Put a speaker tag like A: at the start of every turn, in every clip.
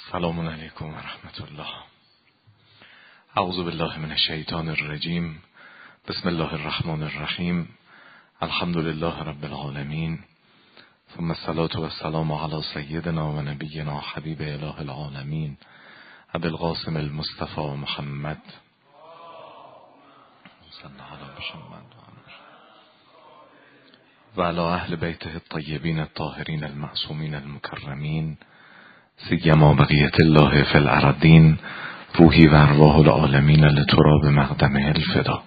A: السلام علیکم و رحمت الله. اعوذ بالله من الشیطان الرجیم. بسم الله الرحمن الرحیم. الحمد لله رب العالمین، ثم الصلاة و السلام علی سیدنا و نبینا حبیب اله العالمین ابی القاسم المصطفى محمد صلی الله علی محمد و علی اهل بیته الطیبین الطاهرین المعصومین المکرمین، سیما بقیت الله فی الارضین، روحی و ارواح العالمین لتراب مقدمه الفدا.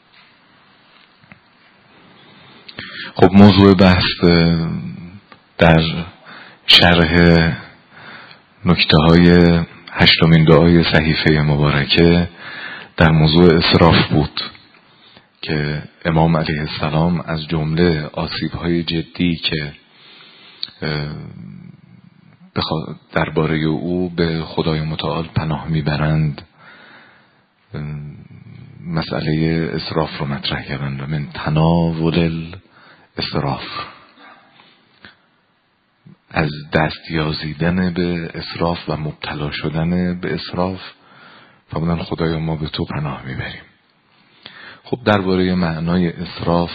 A: خب موضوع بحث در شرح نکته های 8 دعای صحیفه مبارکه در موضوع اسراف بود که امام علیه السلام از جمله آسیب‌های جدی که درباره او به خدای متعال پناه میبرند مسئله اسراف رو مطرح کردند. من تناول الاسراف، از دست یازیدن به اسراف و مبتلا شدن به اسراف، فرمودن خدایا ما به تو پناه میبریم. خب درباره معنای اسراف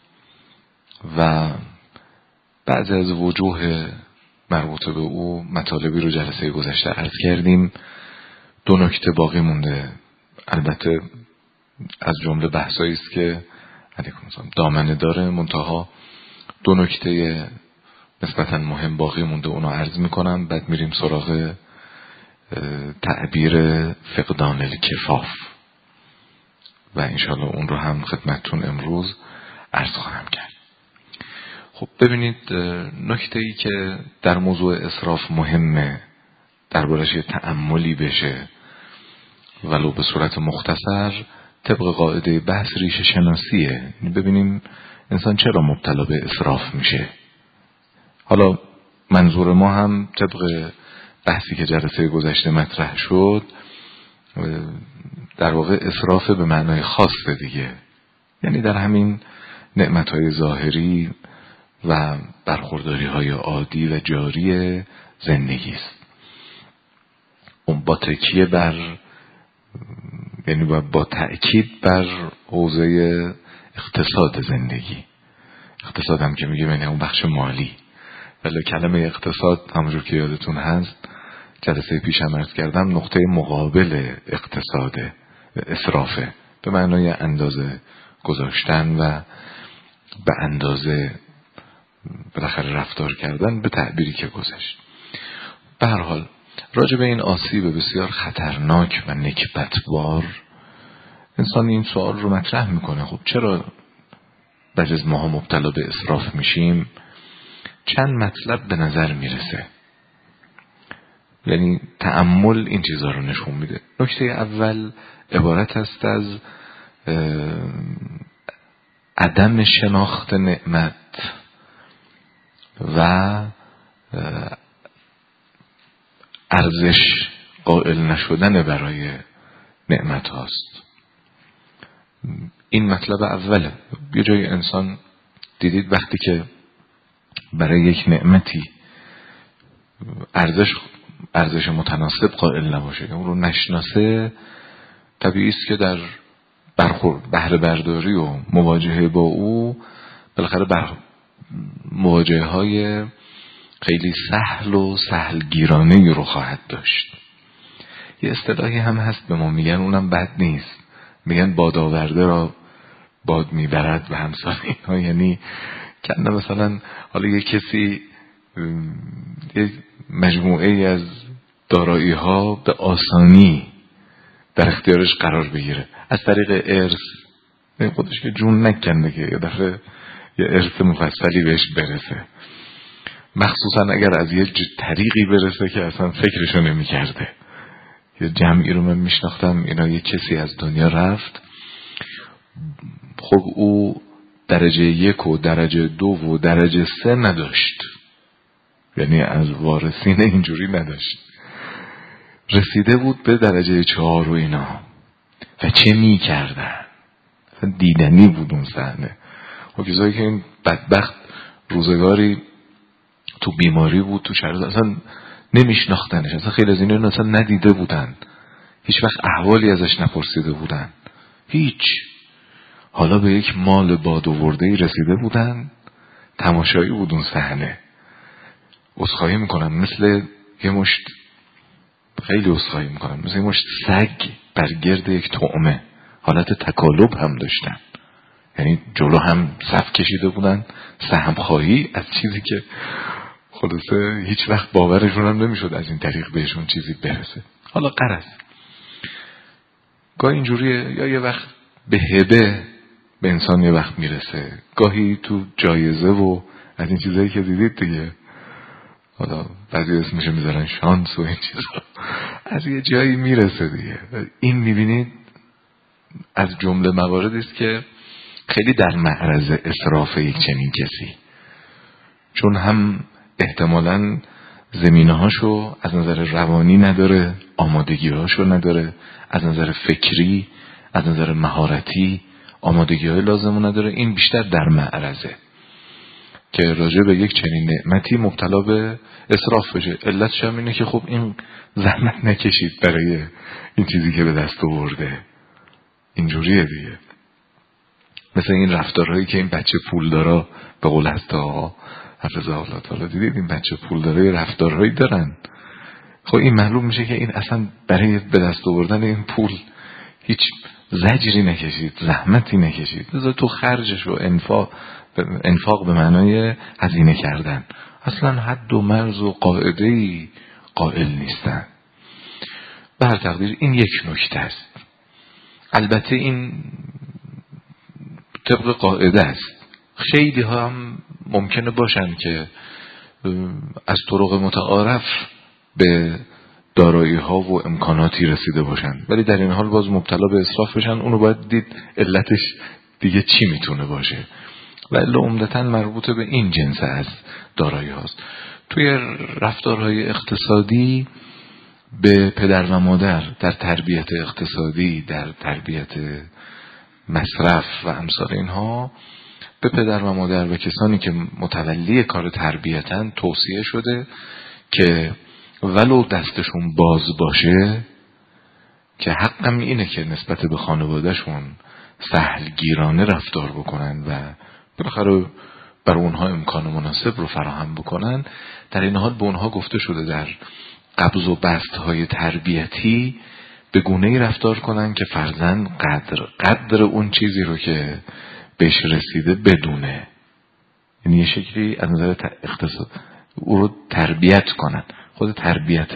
A: و بعضی از وجوه مربوطه به او مطالبی رو جلسه گذشته عرض کردیم. 2 نکته باقی مونده، البته از جمله بحثایی است که علیکم السلام دامنه داره، منتها 2 نکته نسبتا مهم باقی مونده، اونو عرض میکنم، بعد میریم سراغ تعبیر فقدان الکفاف و انشالله اون رو هم خدمتتون امروز عرض خواهم کرد. خب ببینید، نکته‌ای که در موضوع اسراف مهمه دربارش تأملی بشه ولو به صورت مختصر، طبق قاعده بحث ریشه شناسیه. ببینیم انسان چرا مبتلا به اسراف میشه. حالا منظور ما هم طبق بحثی که جلسه گذشته مطرح شد در واقع اسراف به معنای خاصه دیگه، یعنی در همین نعمتهای ظاهری و برخورداری های عادی و جاری زندگی است. اون با تکیه بر، یعنی با تأکید بر حوزه اقتصاد زندگی. اقتصاد هم که میگه یعنی اون بخش مالی، ولی کلمه اقتصاد همونجور که یادتون هست جلسه پیش هم عرض کردم نقطه مقابل اقتصاد اسرافه، به معنای اندازه گذاشتن و به اندازه بالاخره رفتار کردن به تعبیری که گذشت. به هر حال راجع به این آسیب بسیار خطرناک و نکبتبار انسان این سوال رو مطرح میکنه، خب چرا بعضی از ماها مبتلا به اسراف میشیم؟ چند مطلب به نظر میرسه، یعنی تأمل این چیزها رو نشون میده. نکته اول عبارت است از عدم شناخت نعمت و ارزش قائل نشدن برای نعمت هاست. این مطلب اوله. یه جای انسان دیدید وقتی که برای یک نعمتی ارزش متناسب قائل نباشه، اون رو نشناسه، طبیعی است که در بهره برداری و مواجهه با او بالاخره مواجهه های خیلی سهل و سهلگیرانه رو خواهد داشت. یه اصطلاحی هم هست به ما میگن، اونم بد نیست، میگن باد آورده را باد میبرد و همسان اینها. یعنی کنه مثلا حالا یه کسی یه مجموعه از دارایی ها به آسانی در اختیارش قرار بگیره از طریق ارث، خودش که جون نکنده که یه دفعه یه ارث مفصلی بهش برسه، مخصوصا اگر از یه طریقی برسه که اصلا فکرشو نمی کرده. یه جمعی رو من میشناختم، اینا یه کسی از دنیا رفت، خب او درجه 1 و درجه 2 و درجه 3 نداشت، یعنی از وارثین اینجوری نداشت، رسیده بود به درجه 4 و اینا. و چه می کردن؟ دیدنی بود اون صحنه. و کسایی که این بدبخت روزگاری تو بیماری بود، تو شرط اصلا نمیشناختنش، اصلا خیلی از اینا اصلا ندیده بودن، هیچ وقت احوالی ازش نپرسیده بودن، هیچ. حالا به یک مال باد آورده‌ای رسیده بودن، تماشایی بود اون صحنه. عذرخواهی میکنم، مثل یه مشت، خیلی عذرخواهی میکنم، مثل یه مشت سگ بر گرد یک طعمه، حالت تکالب هم داشتن، یعنی جلو هم صف کشیده بودن، سهم خواهی از چیزی که خلاصه هیچ وقت باورشون هم نمیشد از این طریق بهشون چیزی برسه. حالا غرض گاهی اینجوریه، یا یه وقت به هبه به انسان یه وقت میرسه، گاهی تو جایزه و از این چیزایی که دیدید دیگه، حالا بعضی اسمش میذارن شانس و این چیزا، از یه جایی میرسه دیگه. این میبینید از جمله مواردی است که خیلی در معرض اسراف یک چنین کسی، چون هم احتمالاً زمینه‌هاشو از نظر روانی نداره، آمادگی‌هاشو نداره، از نظر فکری، از نظر مهارتی آمادگی‌های لازمو نداره. این بیشتر در معرضه که راجع به یک چنین نعمتی مبتلا به اسراف بشه. علتش هم اینه که خب این زحمت نکشید برای این چیزی که به دست آورده. اینجوریه دیگه. مثل این رفتارهایی که این بچه پولدارا به قول هست آقا حفظه الله تعالی، دیدید این بچه پولدارای رفتارهایی دارن. خب این معلوم میشه که این اصلا برای به دست آوردن این پول هیچ زجری نکشید، زحمتی نکشید، بذار تو خرجش و انفاق به معنای هزینه کردن، اصلا حد و مرز و قاعده‌ای قائل نیستن. به هر تقدیر این یک نکته است. البته این طبق قاعده است. خیلی ها هم ممکنه باشن که از طرق متعارف به دارایی ها و امکاناتی رسیده باشن، ولی در این حال باز مبتلا به اسراف بشن. اونو باید دید علتش دیگه چی میتونه باشه، ولی عمدتاً مربوط به این جنس از دارایی هاست. توی رفتارهای اقتصادی به پدر و مادر در تربیت اقتصادی، در تربیت مصرف و امثال اینها، به پدر و مادر و کسانی که متولی کار تربیتن توصیه شده که ولو دستشون باز باشه، که حقم اینه که نسبت به خانوادهشون سهلگیرانه رفتار بکنن و بالاخره بر اونها امکان مناسب رو فراهم بکنن. در این حال به اونها گفته شده در قبض و بست‌های تربیتی به گونه‌ای رفتار کنن که فرزند قدر اون چیزی رو که بهش رسیده بدونه، یعنی یه شکلی از نظر اقتصاد او رو تربیت کنن. خود تربیت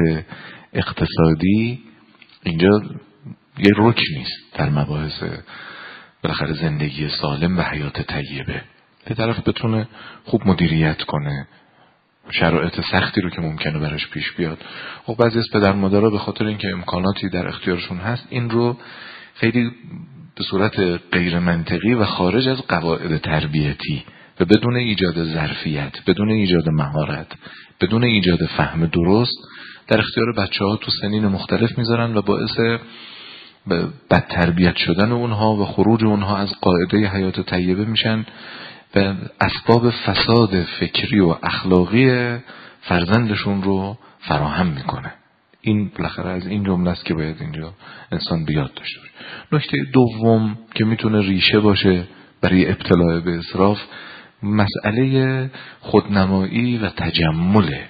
A: اقتصادی اینجا یه رکن نیست در مباحث بالاخره زندگی سالم و حیات طیبه. یه طرف بتونه خوب مدیریت کنه شرایط سختی رو که ممکنه براش پیش بیاد. خب بعضی از پدر مادرها به خاطر اینکه امکاناتی در اختیارشون هست این رو خیلی به صورت غیر منطقی و خارج از قواعد تربیتی و بدون ایجاد ظرفیت، بدون ایجاد مهارت، بدون ایجاد فهم درست در اختیار بچه‌ها تو سنین مختلف میذارن و باعث بد تربیت شدن اونها و خروج اونها از قاعده حیات طیبه میشن و اسباب فساد فکری و اخلاقی فرزندشون رو فراهم میکنه. این بالاخره از این جمله است که باید اینجا انسان بیاد داشته باشه. نکته دوم که میتونه ریشه باشه برای ابتلا به اسراف، مسئله خودنمایی و تجمله.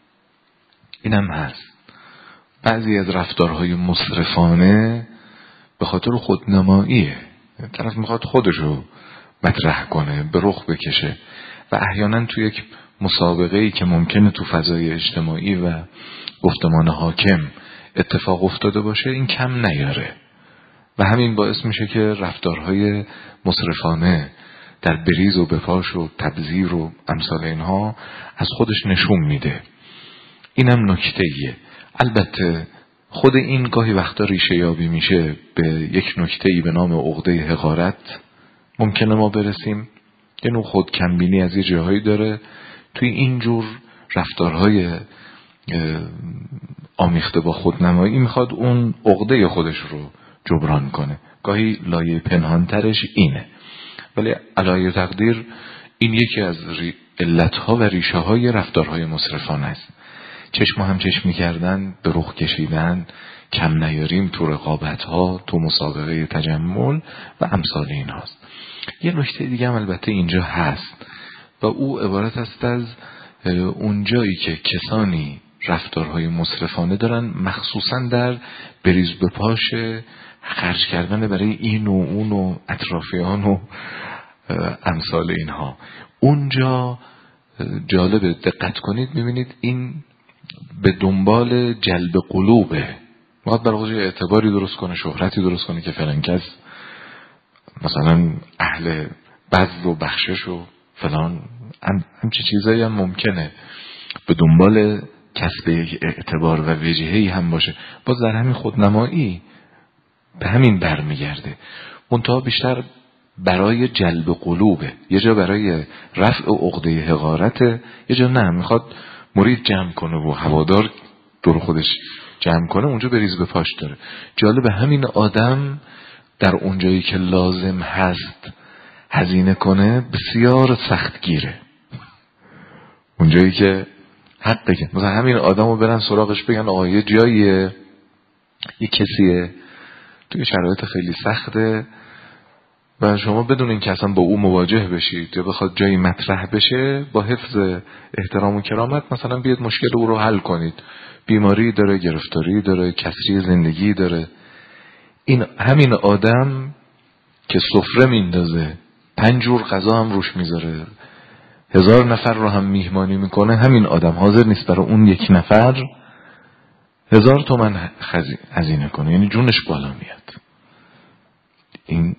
A: اینم هست. بعضی از رفتارهای مسرفانه به خاطر خودنماییه، طرف میخواد خودشو مطرح کنه، به رخ بکشه و احیانا تو یک مسابقه‌ای که ممکنه تو فضای اجتماعی و گفتمان حاکم اتفاق افتاده باشه این کم نیاره و همین باعث میشه که رفتارهای مسرفانه در بریز و بپاش و تبذیر و امثال اینها از خودش نشون میده. اینم نکته‌ایه. البته خود این گاهی وقتا ریشه یابی میشه به یک نکته‌ای به نام عقده حقارت. ممکنه ما برسیم که نوع خود کمبینی از یه جاهایی داره، توی اینجور رفتارهای آمیخته با خودنمایی میخواد اون عقده خودش رو جبران کنه. گاهی لایه پنهانترش اینه، ولی علایه تقدیر این یکی از علتها و ریشه های رفتارهای مسرفانه است. چشم هم چشم میکردن، به رخ کشیدن، کم نیاریم تو رقابت ها، تو مسابقه تجمل و امثال این هاست. یه نکته دیگه هم البته اینجا هست و او عبارت است از اونجایی که کسانی رفتارهای مسرفانه دارن، مخصوصا در بریز به پاش خرج کردن برای این و اون و اطرافیان و امثال اینها. اونجا جالبه دقت کنید میبینید این به دنبال جلب قلوبه، باید برای خودش اعتباری درست کنه، شهرتی درست کنه که فلان کس مثلا اهل بذل و بخشش و فلان همچه چیزایی هم ممکنه به دنبال کسب اعتبار و وجهه‌ای هم باشه. باز در همین خودنمایی به همین برمیگرده، منتها بیشتر برای جلب قلوبه. یه جا برای رفع عقده حقارته، یه جا نه میخواد مرید جمع کنه و هوادار دور خودش جمع کنه، اونجا بریز به پاش داره. جالب همین آدم در اونجایی که لازم هست هزینه کنه بسیار سختگیره. اونجایی که حقه که مثلا همین آدم رو برن سراغش بگن آقا یه جاییه، یه کسیه توی شرایط خیلی سخته و شما بدون این که اصلا با او مواجه بشید یا بخواد جایی مطرح بشه، با حفظ احترام و کرامت مثلا بیاد مشکل او رو حل کنید. بیماری داره، گرفتاری داره، کسری زندگی داره. این همین آدم که سفره میندازه، 5 جور غذا هم روش میذاره، 1000 نفر رو هم میهمانی میکنه، همین آدم حاضر نیست برای اون 1 نفر 1000 تومن هزینه کنه، یعنی جونش بالا میاد. این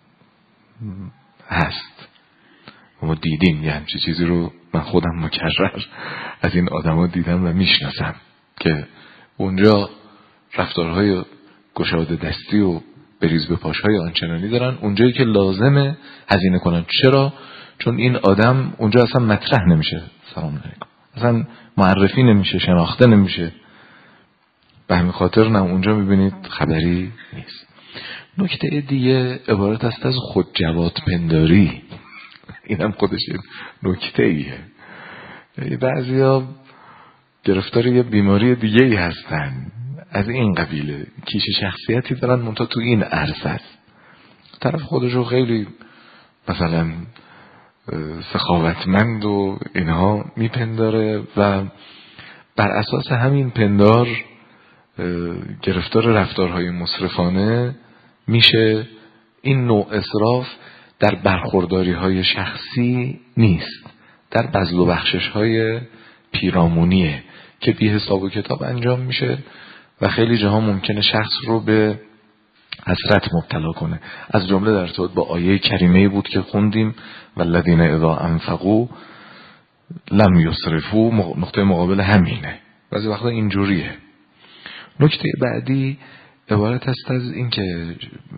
A: هست، ما دیدیم یه همچی چیزی رو، من خودم مکرر از این آدم ها دیدم و میشناسم که اونجا رفتارهای گشاده دستی و بریز به پاشهای آنچنانی دارن، اونجایی که لازمه هزینه کنن. چرا؟ چون این آدم اونجا اصلا مطرح نمیشه، سلام علیکم، اصلا معرفی نمیشه، شناخته نمیشه، به همین خاطر نه اونجا میبینید خبری نیست. نکته دیگه عبارت است از خود جواد پنداری. این هم خودش نکته ایه. بعضیا گرفتار یه بیماری دیگه ای هستن از این قبیله، کیش شخصیتی دارن منتها تو این عرصه است، طرف خودشو خیلی مثلا سخاوتمند و اینها میپنداره و بر اساس همین پندار گرفتار رفتارهای مسرفانه میشه. این نوع اسراف در برخورداری های شخصی نیست، در بذل و بخشش های پیرامونیه که بی حساب و کتاب انجام میشه و خیلی جاها ممکنه شخص رو به حسرت مبتلا کنه. از جمله در ارتباط با آیه کریمه بود که خوندیم والذین اذا انفقوا لم یسرفوا، نقطه مقابل همینه. بعضی وقتا اینجوریه. نکته بعدی عبارت است از این که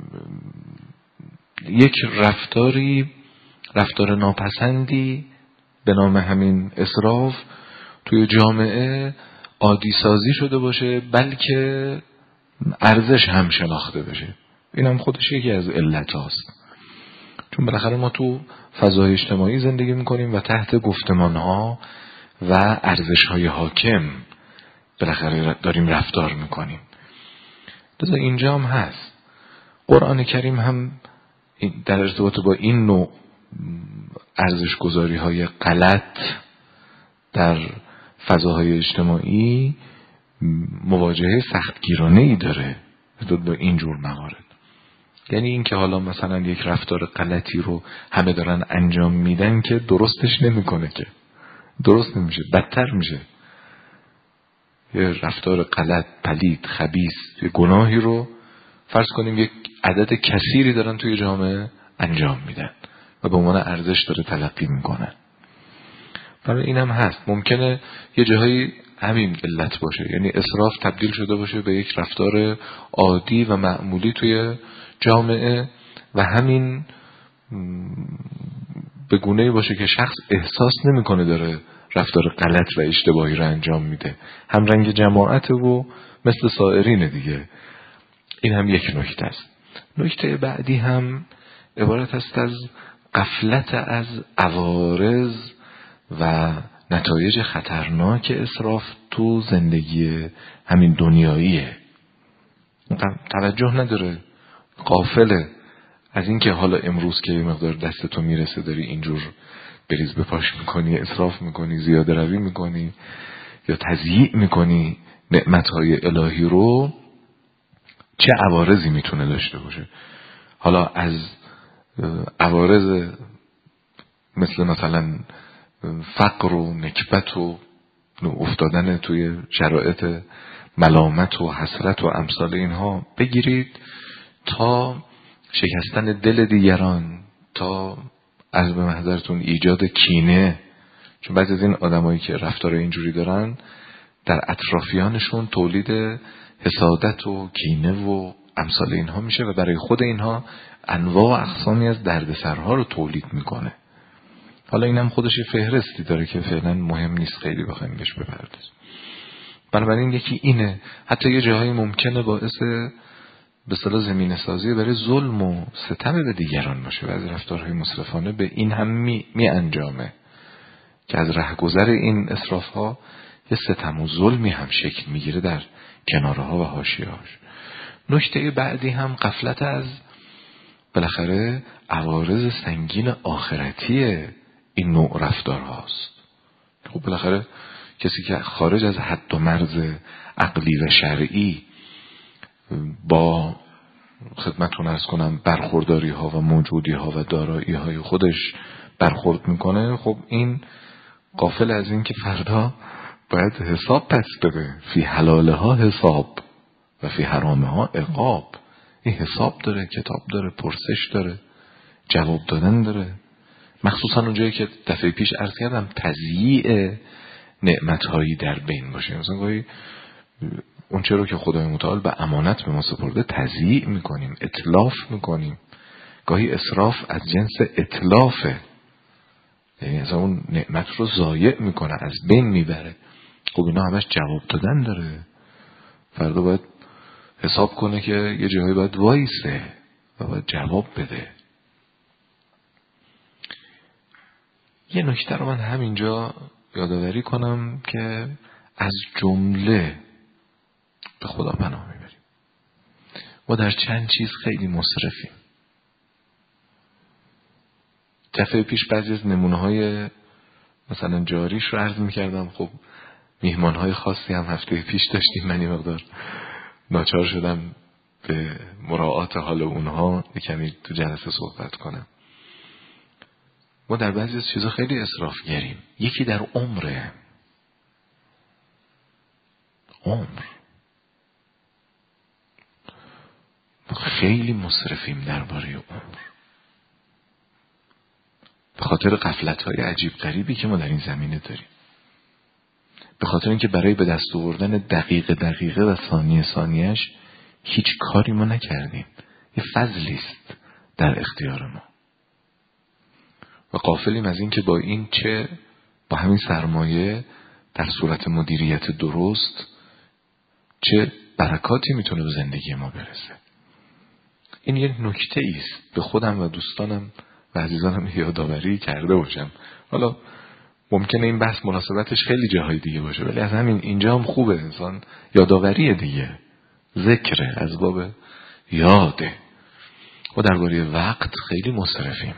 A: یک رفتار ناپسندی به نام همین اسراف توی جامعه عادی سازی شده باشه، بلکه ارزش هم شناخته بشه. این هم خودش یکی از علت هاست، چون بالاخره ما تو فضای اجتماعی زندگی میکنیم و تحت گفتمان ها و ارزش های حاکم بالاخره داریم رفتار میکنیم. لذا اینجا هم هست. قرآن کریم هم در ارتباط با این نوع ارزش گذاری های غلط در فضاهای اجتماعی مواجهه سختگیرانه‌ای داره با این جور موارد. یعنی این که حالا مثلا یک رفتار غلطی رو همه دارن انجام میدن که درستش نمیکنه، که درست نمیشه، بدتر میشه. یه رفتار غلط، پلید، خبیث، یه گناهی رو فرض کنیم یک عدد کثیری دارن توی جامعه انجام میدن و به عنوان ارزش داره تلقی میکنن. برای این هم هست ممکنه یه جاهایی همین علت باشه، یعنی اسراف تبدیل شده باشه به یک رفتار عادی و معمولی توی جامعه و همین به گونه‌ای باشه که شخص احساس نمیکنه داره رفتار غلط و اشتباهی رو انجام میده، هم رنگ جماعته و مثل سائرین دیگه. این هم یک نکته است. نکته بعدی هم عبارت است از غفلت از عوارض و نتایج خطرناک اسراف تو زندگی همین دنیاییه. توجه نداره، غافله از این که حالا امروز که یه مقدار دست تو میرسه داری اینجور بریز بپاش میکنی، اسراف میکنی، زیاده روی میکنی یا تضییع میکنی نعمتهای الهی رو، چه عوارضی میتونه داشته باشه. حالا از عوارض مثلا فقر و نکبت و افتادن توی شرایط ملامت و حسرت و امثال اینها بگیرید تا شکستن دل دیگران، تا از به محضرتون ایجاد کینه. چون بعضی از این آدمایی که رفتار اینجوری دارن در اطرافیانشون تولید حسادت و کینه و امثال اینها میشه و برای خود اینها انواع و اقسامی از دردسرها رو تولید میکنه. حالا اینم خودش فهرستی داره که فعلا مهم نیست خیلی بخوایم بهش بپردازیم. بنابراین یکی اینه، حتی یه جاهایی ممکنه باعث به اصطلاح زمینه سازی برای ظلم و ستم به دیگران باشه و از رفتارهای مسرفانه به این هم می انجامه که از رهگذر این اسراف ها یه ستم و ظلمی هم شکل میگیره در کنارها و حاشیه‌هاش. نکته بعدی هم غفلت از بالاخره عوارض سنگین آخرتی این نوع رفتار هاست. خب بالاخره کسی که خارج از حد و مرز عقلی و شرعی با خدمتتون عرض کنم برخورداری ها و موجودی ها و دارایی های خودش برخورد میکنه، خب این غافل از این که فردا باید حساب پس بده. فی حلاله ها حساب و فی حرامه ها عقاب. این حساب داره، کتاب داره، پرسش داره، جواب دادن داره. مخصوصا اونجایی که دفعه پیش عرض کردم تضییع نعمتهایی در بین باشه. مثلا گاهی اون چه رو که خدای متعال به امانت به ما سپرده تضییع میکنیم، اتلاف میکنیم. گاهی اسراف از جنس اتلافه، یعنی از اون نعمت رو ضایع میکنه، از بین میبره. خب اینا همش جواب دادن داره. فردا باید حساب کنه که یه جایی باید وایسه و باید جواب بده. یه نکته رو من همینجا یادآوری کنم که از جمله به خدا پناه میبریم. ما در چند چیز خیلی مسرفیم. دفعه پیش بعضی از نمونه‌های مثلا جاریش رو عرض میکردم. خب میهمان‌های خاصی هم هفته پیش داشتیم، من یه مقدار ناچار شدم به مراعات حال اونها کمی تو جلسه صحبت کنم. ما در بعضی از چیزا خیلی اسرافگریم. یکی در عمر خیلی مسرفیم درباره عمر، به خاطر غفلت‌های عجیب غریبی که ما در این زمینه داریم، به خاطر اینکه برای به دست آوردن دقیقه و ثانیه‌اش هیچ کاری ما نکردیم. یه فضلی است در اختیار ما و غافلیم از این که با این چه با همین سرمایه در صورت مدیریت درست چه برکاتی میتونه به زندگی ما برسه. این یه نکته است به خودم و دوستانم و عزیزانم یادآوری کرده باشم. حالا ممکنه این بحث مناسبتش خیلی جاهای دیگه باشه، ولی از همین اینجا هم خوبه انسان یادآوری دیگه، ذکره، از باب یاده. و درباره وقت خیلی مسرفیم،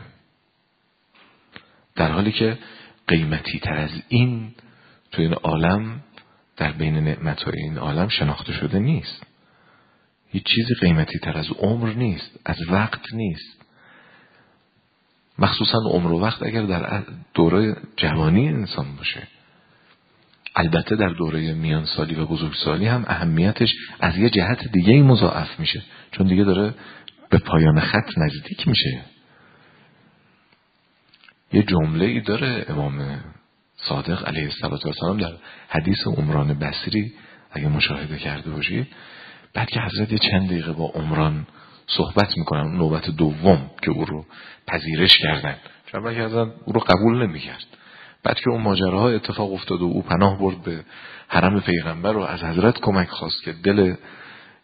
A: در حالی که قیمتی تر از این تو این عالم در بین نعمت‌های این عالم شناخته شده نیست. هیچ چیزی قیمتی تر از عمر نیست، از وقت نیست. مخصوصا عمر و وقت اگر در دوره جوانی انسان باشه. البته در دوره میانسالی و بزرگسالی هم اهمیتش از یه جهت دیگه مضاعف میشه، چون دیگه داره به پایان خط نزدیک میشه. یه جمله ای داره امام صادق علیه السلام در حدیث عمران بصری، اگه مشاهده کرده باشید، بعد که حضرت یه چند دقیقه با عمران صحبت میکنن، نوبت دوم که او رو پذیرش کردن، چون اول کردن او رو قبول نمیکرد، بعد که اون ماجراها اتفاق افتاد و او پناه برد به حرم پیغمبر و از حضرت کمک خواست که دل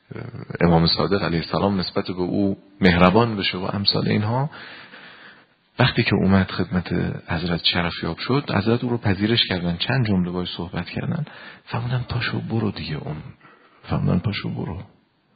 A: امام صادق علیه السلام نسبت به او مهربان بشه و امثال اینها، وقتی که اومد خدمت حضرت شرفیاب شد، حضرت او رو پذیرش کردن، چند جمله باهاش صحبت کردن، فرمودن پاشو برو دیگه. فرمودن پاشو برو.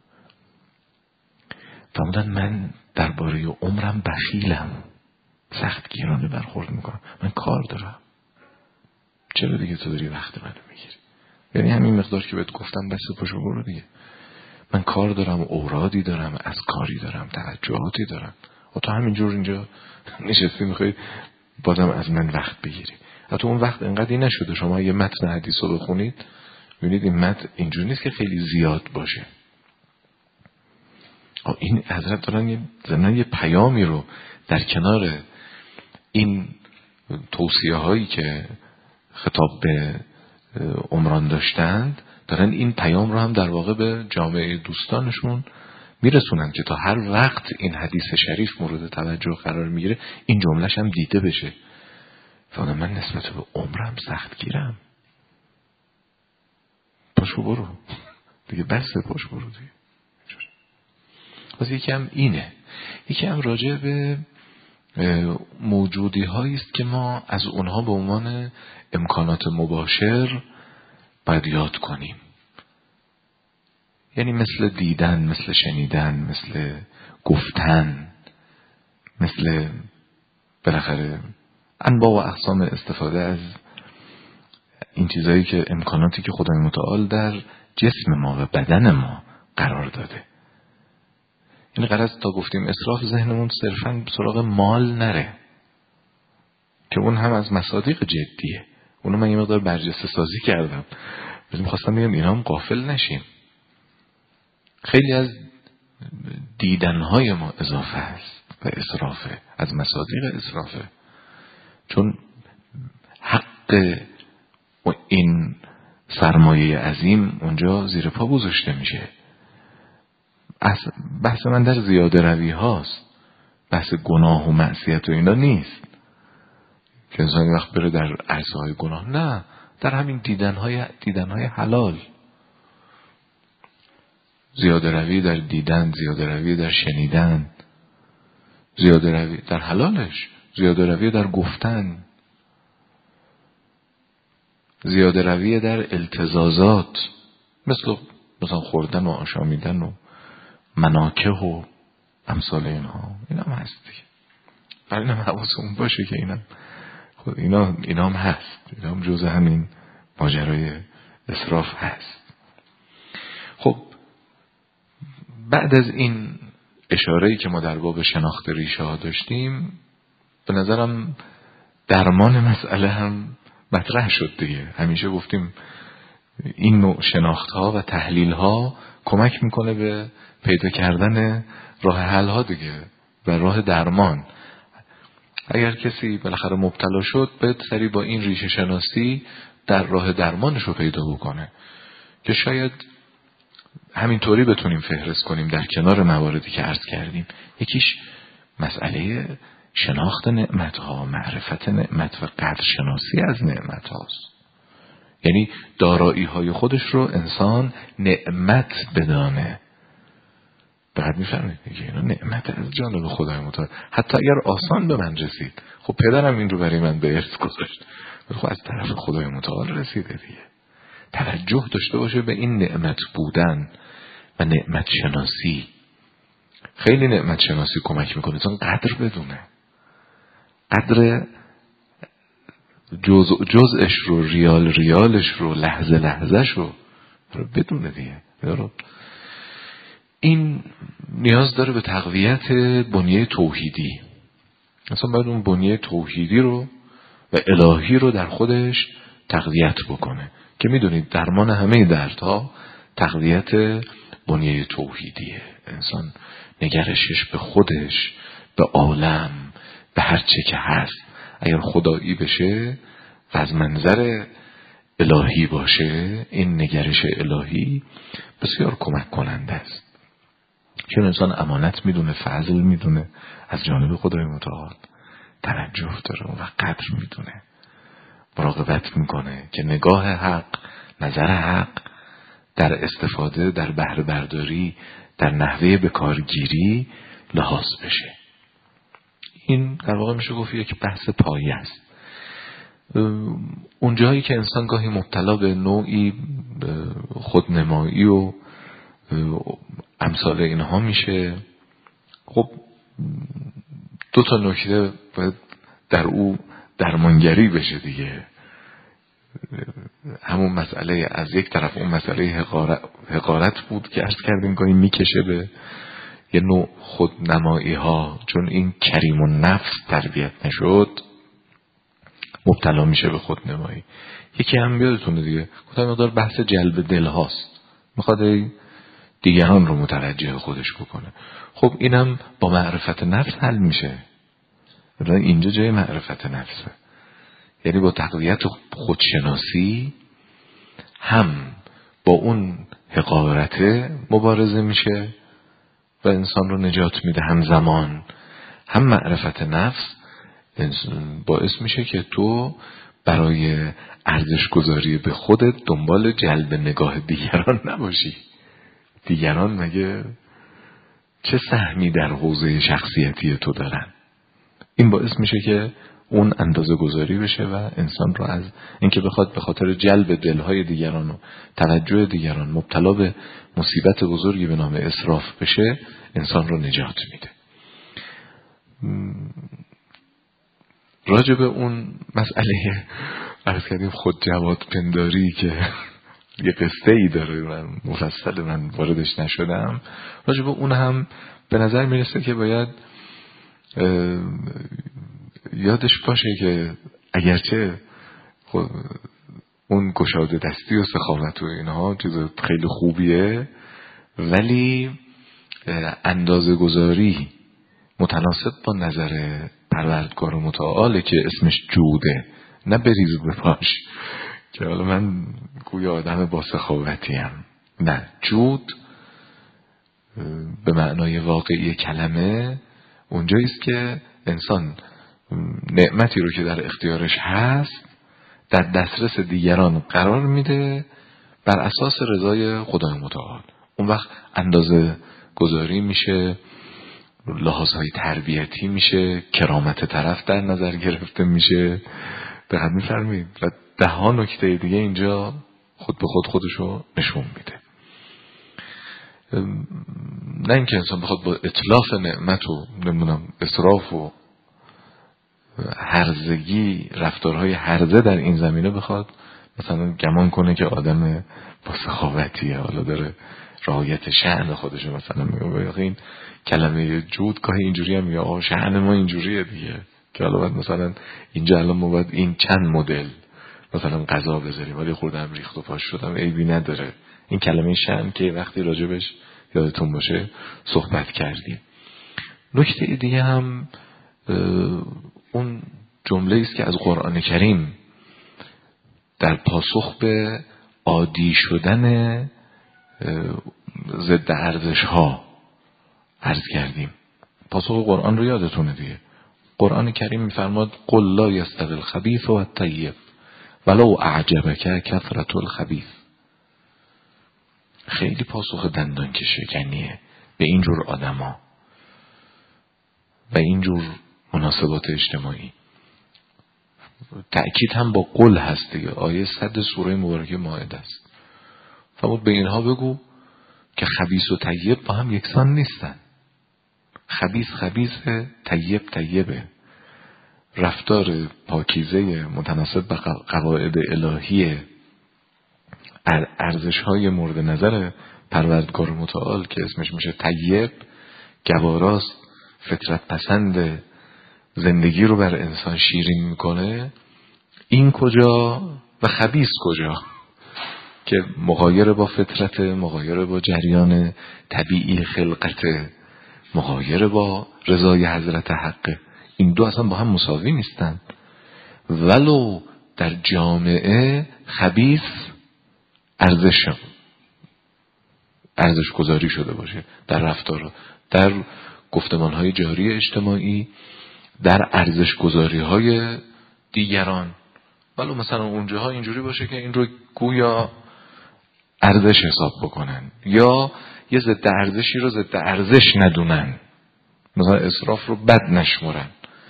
A: فرمودن من درباره عمرم بخیلم، سخت گیرانه برخورد میکنم، من کار دارم. چرا دیگه تو داری وقت منو میگیری؟ یعنی همین مقدار که بهت گفتم بس، پاشو برو دیگه. من کار دارم، اورادی دارم، اذکاری دارم، توجهاتی دارم. و تو همینجور اینجا نشستی میخوای بازم از من وقت بگیری. حتی اون وقت انقدری نشده شما یه متن حدیث رو بخونید ببینید این متن اینجور نیست که خیلی زیاد باشه. این حضرت دارن یه پیامی رو در کنار این توصیه هایی که خطاب به عمران داشتند، دارن این پیام رو هم در واقع به جامعه دوستانشون میرسونن که تا هر وقت این حدیث شریف مورد توجه قرار میگیره این جملهش هم دیده بشه. فقط من نسبت به عمرم سخت گیرم، پاشو برو دیگه، بسه پاشو برو دیگه. یکی هم اینه، یکی هم راجع به موجودی هایی است که ما از اونها به عنوان امکانات مباشر باید یاد کنیم. یعنی مثل دیدن، مثل شنیدن، مثل گفتن، مثل بالاخره انواع و اقسام استفاده از این چیزایی که امکاناتی که خدای متعال در جسم ما و بدن ما قرار داده. این غرض تا گفتیم اسراف ذهنمون صرفاً سراغ مال نره که اون هم از مصادیق جدیه. اونو من یه مقدار برجسته سازی کردم، میخواستم بگم اینا هم غافل نشیم. خیلی از دیدنهای ما اضافه است و اسرافه، از مصادیق اسرافه، چون حق این سرمایه عظیم اونجا زیر پا گذاشته میشه. بحث من در زیاده روی هاست، بحث گناه و معصیت و اینا نیست که انسان وقت بره در عرصه های گناه، نه، در همین دیدنهای حلال. زیاده روی در دیدن، زیاده روی در شنیدن، زیاده روی در حلالش، زیاده روی در گفتن، زیاده روی در التزازات مثلا خوردن و آشامیدن و مناکه و امثال اینها. اینا هم هست دیگه. برای اینم حواسمون باشه که اینا هم هست، اینا هم جزء همین ماجرای اسراف هست. خب بعد از این اشاره‌ای که ما در باب شناخت ریشه ها داشتیم، به نظرم درمان مسئله هم مطرح شد دیگه. همیشه گفتیم این نوع شناخت ها و تحلیل ها کمک میکنه به پیدا کردن راه حل ها دیگه و راه درمان. اگر کسی بالاخره مبتلا شد باید سری با این ریشه شناسی در راه درمانش رو پیدا بکنه که شاید همینطوری بتونیم فهرست کنیم در کنار مواردی که عرض کردیم. یکیش مسئله شناخت نعمت ها، معرفت نعمت و قدر شناسی از نعمت هاست. یعنی دارایی های خودش رو انسان نعمت بدانه. بعد میفهمه که اینا نعمت از جانب خدای متعال، حتی اگر آسان به من رسید، خب پدرم این رو برای من به ارث گذاشت، خب از طرف خدای متعال رسیده دیگه. توجه داشته باشه به این نعمت بودن و نعمت شناسی. خیلی نعمت شناسی کمک میکنه انسان قدر بدونه، قدر جزءش رو، ریالش رو، لحظهش رو بدونه دیگه. این نیاز داره به تقویت بنیه توحیدی. مثلا باید اون بنیه توحیدی رو و الهی رو در خودش تقویت بکنه که میدونید درمان همه دردها تقویت بنیه توحیدیه. انسان نگرشش به خودش، به عالم، به هر چه که هست اگر خدایی بشه و از منظر الهی باشه، این نگرش الهی بسیار کمک کننده است. چون انسان امانت میدونه، فضل میدونه از جانب خدای متعال، توجه داره و قدر میدونه، مراقبت میکنه که نگاه حق، نظر حق در استفاده، در بهره برداری، در نحوه به کارگیری لحاظ بشه. این در واقع میشه گفت یک بحث پایه است. اون جایی که انسان گاهی مبتلا به نوعی خودنمایی و امثال اینها میشه، خب دو تا نکته باید در او درمانگری بشه دیگه. همون مسئله از یک طرف اون مسئله حقارت بود که عرض کردیم گاهی میکشه به یه نوع خودنمایی ها، چون این کریم النفس تربیت نشد مبتلا میشه به خودنمایی. یکی هم یادتونه دیگه گفتم مقدار بحث جلب دل هاست، میخواد دیگران رو متوجه خودش بکنه. خب اینم با معرفت نفس حل میشه. اینجا جای معرفت نفسه، یعنی با تقویت خودشناسی هم با اون حقارته مبارزه میشه و انسان رو نجات میده، همزمان هم معرفت نفس باعث میشه که تو برای ارزش گذاری به خودت دنبال جلب نگاه دیگران نباشی. دیگران مگه چه سهمی در حوزه شخصیتی تو دارن؟ این باعث میشه که اون اندازه گذاری بشه و انسان رو از اینکه بخواد به خاطر جلب دلهای دیگران و توجه دیگران مبتلا به مصیبت بزرگی به نام اسراف بشه، انسان رو نجات میده. راجع به اون مسئله عرض کردیم خود جواد پنداری که یه قصه ای داره، من مفصل من واردش نشدم، راجع به اون هم به نظر میرسه که باید یادش باشه که اگرچه اون گشاده دستی و سخاوت و اینها چیز خیلی خوبیه، ولی اندازه گذاری متناسب با نظر پروردگار متعاله که اسمش جوده، نه بریز بپاش که حالا من گویا آدم با سخاوتیم. نه، جود به معنای واقعی کلمه اونجاییست که انسان نعمتی رو که در اختیارش هست در دسترس دیگران قرار میده بر اساس رضای خدای متعال. اون وقت اندازه گذاری میشه، لحاظهای تربیتی میشه، کرامت طرف در نظر گرفته میشه. دقیق میفرمید. و 10 نکته دیگه اینجا خود به خود خودشو نشون میده. نه اینکه انسان بخواد با اطلاف نعمت و نمیدونم اسراف و هرزگی، رفتارهای هرزه در این زمینه بخواد مثلا گمان کنه که آدم با سخاوتیه، حالا داره رعایت شأن خودشه. مثلا میگه این کلمه جود گاهی اینجوری هم میگه آقا شأن ما اینجوریه دیگه، که حالا باید مثلا اینجا الان ما باید این چند مدل مثلا غذا بذاریم، ولی خوردم ریخت و پاش شدم عیبی نداره. این کلمه شأن که وقتی راجبش یادتون باشه صحبت کردیم. نکته دیگه هم اون جمله است که از قرآن کریم در پاسخ به عادی شدن ضد ارزش ها عرض کردیم. پاسخ قرآن رو یادتونه دیگه. قرآن کریم میفرماد قل لا یستوی الخبیث و الطیب ولو اعجبک کثرة الخبیث. خیلی پاسخ دندان که شکنیه به اینجور آدما و اینجور مناسبات اجتماعی. تأکید هم با قل هست دیگه. آیه 100 سوره مبارکه مائده است. فرمود به اینها بگو که خبیث و طیب با هم یکسان نیستن. خبیث خبیثه، طیب طیبه. رفتار پاکیزه متناسب با قواعد الهی، ارزش‌های مورد نظر پروردگار متعال که اسمش میشه طیب، گواراست، فطرت پسند، زندگی رو بر انسان شیرین میکنه. این کجا و خبیث کجا که مغایر با فطرت، مغایر با جریان طبیعی خلقت، مغایر با رضای حضرت حق. این دو اصلا با هم مساوی نیستن. ولو در جامعه خبیث ارزش گذاری شده باشه در رفتار، در گفتمانهای جاری اجتماعی، در ارزش گذاری های دیگران، ولو مثلا اونجاها اینجوری باشه که این رو گویا ارزش حساب بکنن یا یه ضد ارزشی رو ضد ارزش ندونن، مثلا اسراف رو بد نشمرن.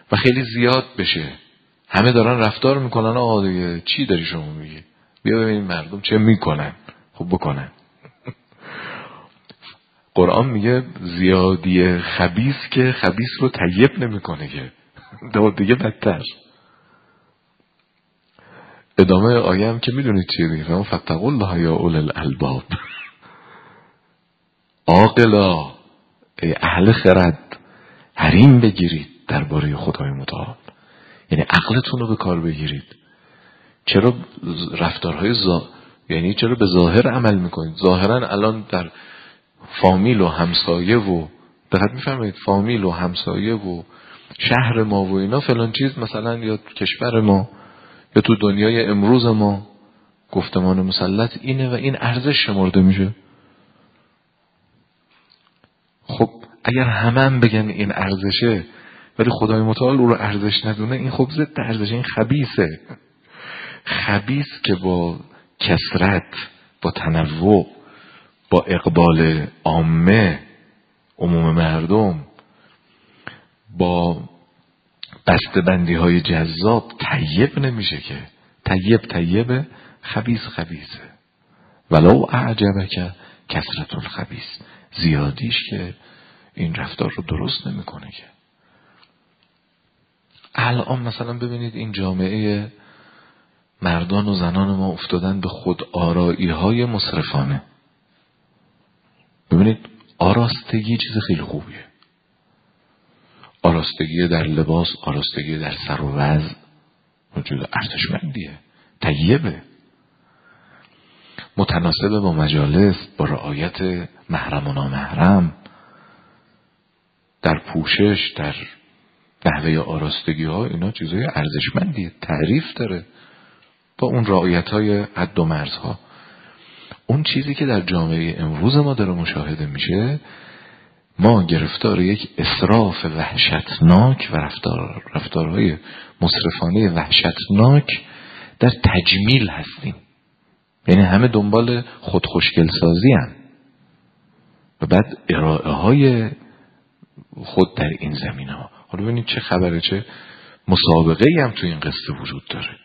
A: و خیلی زیاد بشه، همه دارن رفتار میکنن، آقا دیگه چی داری شما میگی؟ بیا ببین مردم چه میکنن، خب بکنن. قرآن میگه زیادی خبیث که خبیث رو طیب نمیکنه که دیگه بدتر. ادامه آیه هم که میدونید چیه میگه، فاتقوا الله یا اولی الالباب. عاقلا، ای اهل خرد، حریم بگیرید درباره خدای متعال، یعنی عقلتون رو به کار بگیرید. چرا رفتارهای یعنی چرا به ظاهر عمل میکنید؟ ظاهرا الان در فامیل و همسایه و دقت میفرمایید، فامیل و همسایه و شهر ما و اینا فلان چیز مثلا، یا کشور ما یا تو دنیای امروز ما گفتمان مسلط اینه و این ارزش شمرده میشه. خب اگر همه بگن این ارزشه ولی خدای متعال او رو ارزش ندونه، این خب ضد ارزش، این خبیثه. خبیث که با کثرت، با تنوع، با اقبال عامه، عموم مردم، با بسته‌بندی های جذاب طیب نمیشه که. طیب خبیث خبیثه. ولو اعجبک کثرت الخبیث، زیادیش که این رفتار رو درست نمیکنه که. الان مثلا ببینید این جامعه مردان و زنان ما افتادن به خود آرایی های مسرفانه. ببینید آراستگی چیز خیلی خوبیه، آراستگی در لباس، آراستگی در سر و وضع وجود ارزشمندیه، طیبه، متناسب با مجالس، با رعایت محرم و نامحرم، در پوشش، در نحوه آراستگی ها، اینا چیزای ارزشمندیه، تعریف داره با اون رعایت های حد و مرزها. اون چیزی که در جامعه امروز ما داره مشاهده میشه، ما گرفتار یک اسراف وحشتناک و رفتارهای مسرفانه وحشتناک در تجمیل هستیم. یعنی همه دنبال خود خوشگل سازی هم و بعد ارائه های خود در این زمینه ها. حالا ببینید چه خبره، چه مسابقه‌ای هم تو این قصه وجود داره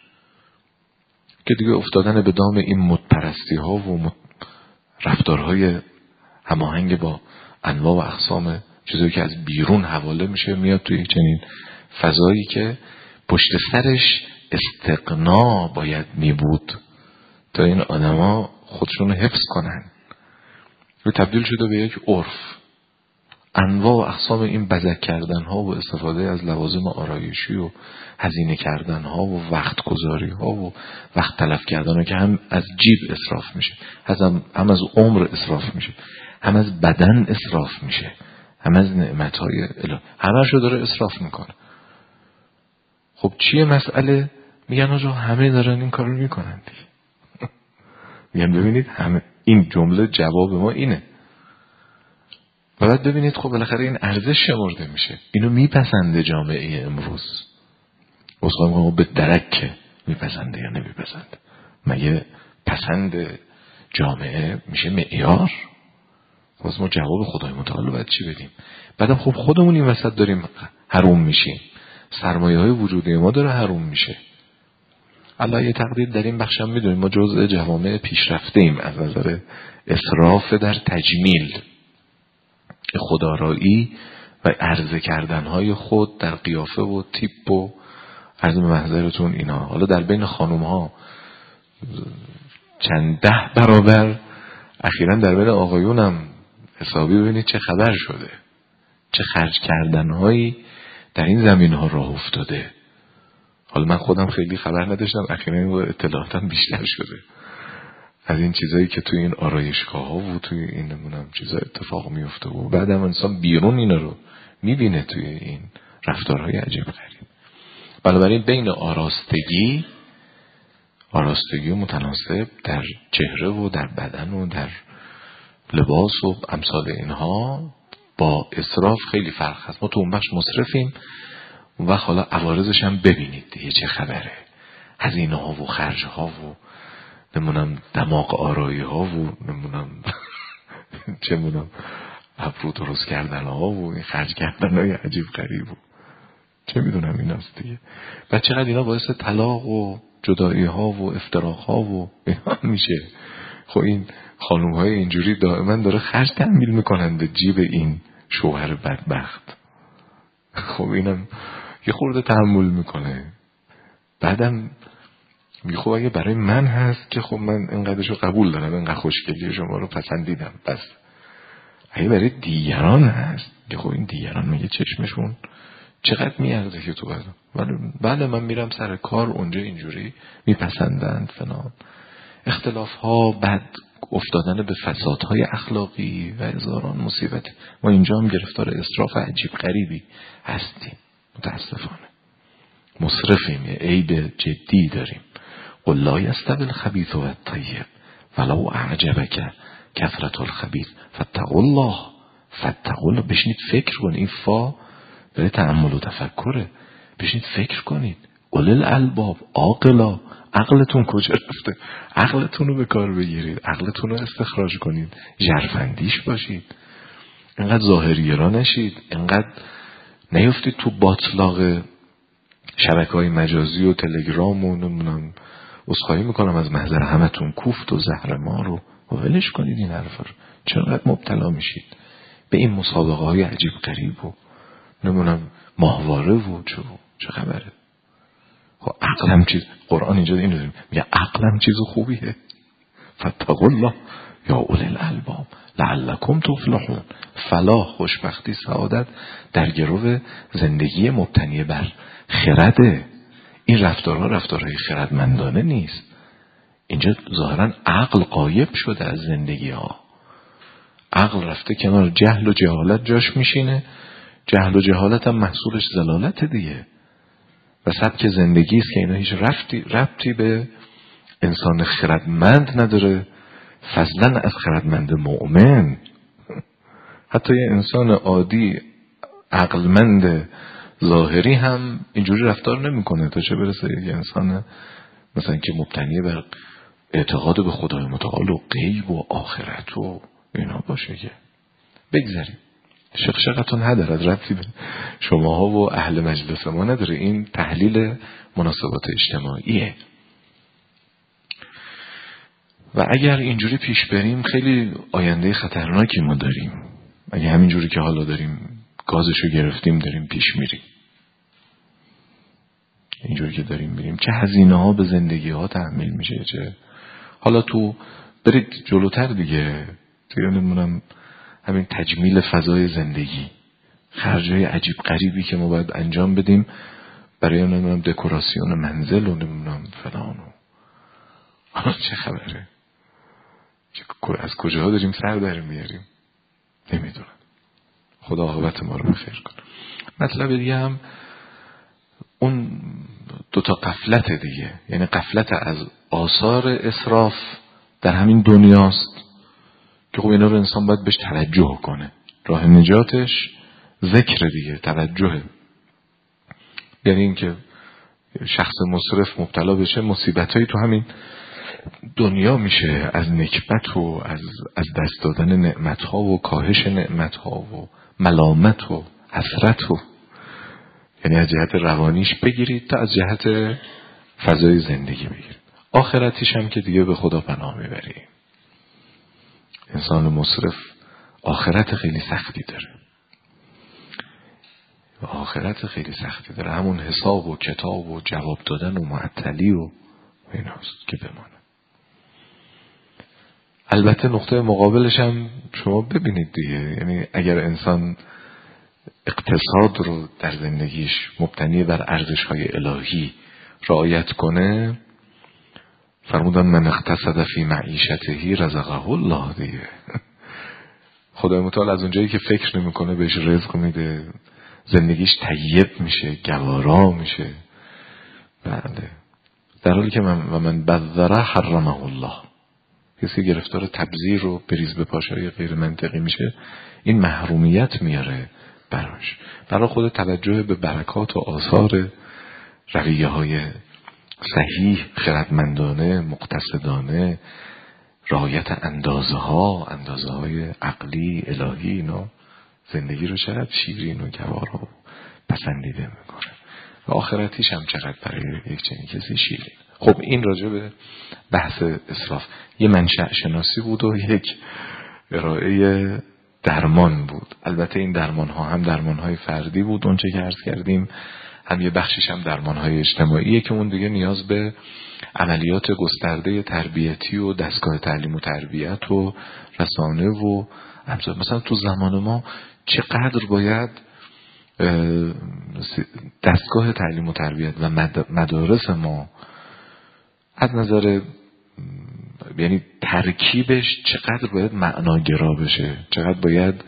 A: که دیگه افتادن به دام این مدپرستی ها و رفتارهای هماهنگ با انواع و اقسام چیزایی که از بیرون حواله میشه، میاد توی چنین فضایی که پشت سرش استقنا باید میبود تا این آدما خودشون رو حفظ کنن، و تبدیل شده به یک عرف. انواع و اقسام این بزک کردن ها و استفاده از لوازم آرایشی و هزینه کردن ها و وقت گذاری ها و وقت تلف کردن ها که هم از جیب اسراف میشه، هم از عمر اسراف میشه، هم از بدن اسراف میشه، هم از نعمت های الهی، همه‌شو داره اسراف میکنه. خب چیه مسئله؟ میگن آجا همه دارن این کار رو میکنن دیگه. میگن ببینید همه، این جمله جواب ما اینه. و بعد ببینید خب بالاخره این ارزش شمرده میشه، اینو میپسنده جامعه امروز. اصلا میگم به درک میپسنده یا نمیپسنده؟ مگه پسند جامعه میشه معیار؟ باز ما جواب خدای متعال باید چی بدیم؟ بعدم خب خودمون این وسط داریم حروم میشیم، سرمایه های وجودی ما داره حروم میشه. الله یه تقدیر در این بخشم میدونیم ما جزء جوامع پیشرفته ایم از نظر اسراف در تجمیل، خودآرایی و عرضه کردنهای خود در قیافه و تیپ و عرض به محضرتون اینا. حالا در بین خانوم ها چند 10 برابر، اخیراً در بین آقایون هم حسابی ببینید چه خبر شده، چه خرج کردنهایی در این زمین ها راه افتاده. حالا من خودم خیلی خبر نداشتم، اخیراً اطلاعاتم بیشتر شده از این چیزایی که توی این آرایشگاه ها و توی این نمونم چیزا اتفاق میفته و بعدم انسان بیرون اینا رو میبینه توی این رفتارهای عجیب غریب. بنابراین بین آراستگی و متناسب در چهره و در بدن و در لباس و امثال اینها با اسراف خیلی فرق هست. ما تو اون بخش مصرفیم و حالا عوارضش هم ببینید دیگه چه خبره، هزینه ها و خرج ها و نمونم دماغ آرایی ها و نمونم چه مونم ابرو درست کردن ها و این خرج کردن های عجیب غریب و چه میدونم ایناست دیگه. و چقدر اینا باعث طلاق و جدایی ها و افتراق ها و اینا میشه. خب این خانوم های اینجوری دائما داره خرج تحمیل میکنن به جیب این شوهر بدبخت. خب اینم یه خورده تحمل میکنه. بعدم میگه خب اگه برای من هست که خب من اینقدرشو قبول دارم، اینقدر خوشگلی شما رو پسندیدم، بس اگه برای دیگران هست که خب این دیگران میگه چشمشون چقدر میارزه که تو بله من میرم سر کار اونجا اینجوری میپسندند فلان. اختلاف ها، بعد افتادن به فسادهای اخلاقی و هزاران مصیبت. ما اینجا هم گرفتار اسراف عجیب غریبی هستیم متاسفانه. مصرفیم، یه عیب جدی داریم. قل لا یستوی الخبیث و الطیب ولو اعجبک کثرة الخبیث فاتقوا الله. بشینید فکر کنید. این فا برای تأمل و تفکره. بشینید فکر کنید. اولي الالباب، عاقلا، عقلتون کجا رفته؟ عقلتون رو به کار بگیرید، عقلتون رو استخراج کنید، ژرفندیش باشید، اینقدر ظاهری‌گرا نشید، اینقدر نیفتید تو باطلاق شبکه‌های مجازی و تلگرام و نمیدونم. عذرخواهی میکنم از محضر همتون، کوفت و زهر ما رو ولش کنید. این حرفا رو چقدر مبتلا میشید به این مسابقه های عجیب غریب و نمیدونم ماهواره و چه خبره. خب عقلم چیز، قرآن اینجا اینو داریم میگه عقلم چیز خوبیه. فاتقوا الله یا اولی الالباب لعلکم تفلحون. فلاح، خوشبختی، سعادت در گرو زندگی مبتنی بر خرده. این رفتارها رفتارهای خردمندانه نیست. اینجا ظاهرا عقل غایب شده از زندگی ها. عقل رفته کنار، جهل و جهالت جاش میشینه. جهل و جهالت هم محصولش ضلالت دیگه و سبک زندگی است که اینا هیچ ربطی به انسان خردمند نداره، فضلا از خردمند مؤمن. حتی یه انسان عادی عقلمند ظاهری هم اینجوری رفتار نمیکنه، تا چه برسه یه انسان مثلا که مبتنی بر اعتقاد به خدای متعال و غیب و آخرت و اینا باشه. که بگذاریم شقشقتون نداره، ربطی به شماها و اهل مجلس ما نداره. این تحلیل مناسبات اجتماعیه و اگر اینجوری پیش بریم خیلی آینده خطرناکی ما داریم. اگه همینجوری که حالا داریم گازشو گرفتیم داریم پیش میریم، اینجوری که داریم میریم، چه هزینه ها به زندگی ها تحمیل میشه. چه حالا تو برید جلوتر دیگه نمیدونم همین تجمیل فضای زندگی، خرجای عجیب غریبی که ما باید انجام بدیم برای نمیدونم دکوراسیون منزل و نمیدونم فلان و چه خبره، از کجاها داریم سر در میاریم نمیدونم. خدا عاقبت ما رو بخیر کنه. مطلب دیگه هم اون دوتا غفلت دیگه، یعنی غفلت از آثار اسراف در همین دنیاست که خب اینا رو انسان باید بهش توجه کنه. راه نجاتش ذکر دیگه، توجهه. یعنی این که شخص مصرف مبتلا بشه مصیبتایی تو همین دنیا میشه، از نکبت و از دست دادن نعمتها و کاهش نعمتها و ملامت و حسرت و یعنی از جهت روانیش بگیرید تا از جهت فضای زندگی بگیرید. آخرتیش هم که دیگه به خدا پناه میبرید. انسان مصرف آخرت خیلی سختی داره و آخرت خیلی سختی داره، همون حساب و کتاب و جواب دادن و معطلی و ایناست که بمانه. البته نقطه مقابلش هم شما ببینید دیگه، یعنی اگر انسان اقتصاد رو در زندگیش مبتنی بر ارزش‌های الهی رعایت کنه، فرمودن من اقتصد فی معیشته رزقه الله دیگه. خدای متعال از اونجایی که فکر نمیکنه بهش رزق میده، زندگیش طیب میشه، گوارا میشه. بله، در حالی که من بذره حرمه الله، کسی گرفتار تبذیر و بریز به پاشای غیر منطقی میشه، این محرومیت میاره براش. برای خود توجه به برکات و آثار رویه های صحیح، خردمندانه، مقتصدانه، رعایت اندازه های عقلی الهی، اینا زندگی رو چقدر شیرین و گوارا و پسندیده میکنه. و آخرتیش هم چقدر برای یک چنین کسی شیرین. خب این راجع به بحث اسراف یه منشأ شناسی بود و یک ارائه درمان بود. البته این درمان ها هم درمان های فردی بود اون چه که عرض کردیم، هم یه بخشش هم درمان های اجتماعیه که اون دیگه نیاز به عملیات گسترده تربیتی و دستگاه تعلیم و تربیت و رسانه و ابزار. مثلا تو زمان ما چقدر باید دستگاه تعلیم و تربیت و مدارس ما از نظر یعنی ترکیبش چقدر باید معناگرا بشه، چقدر باید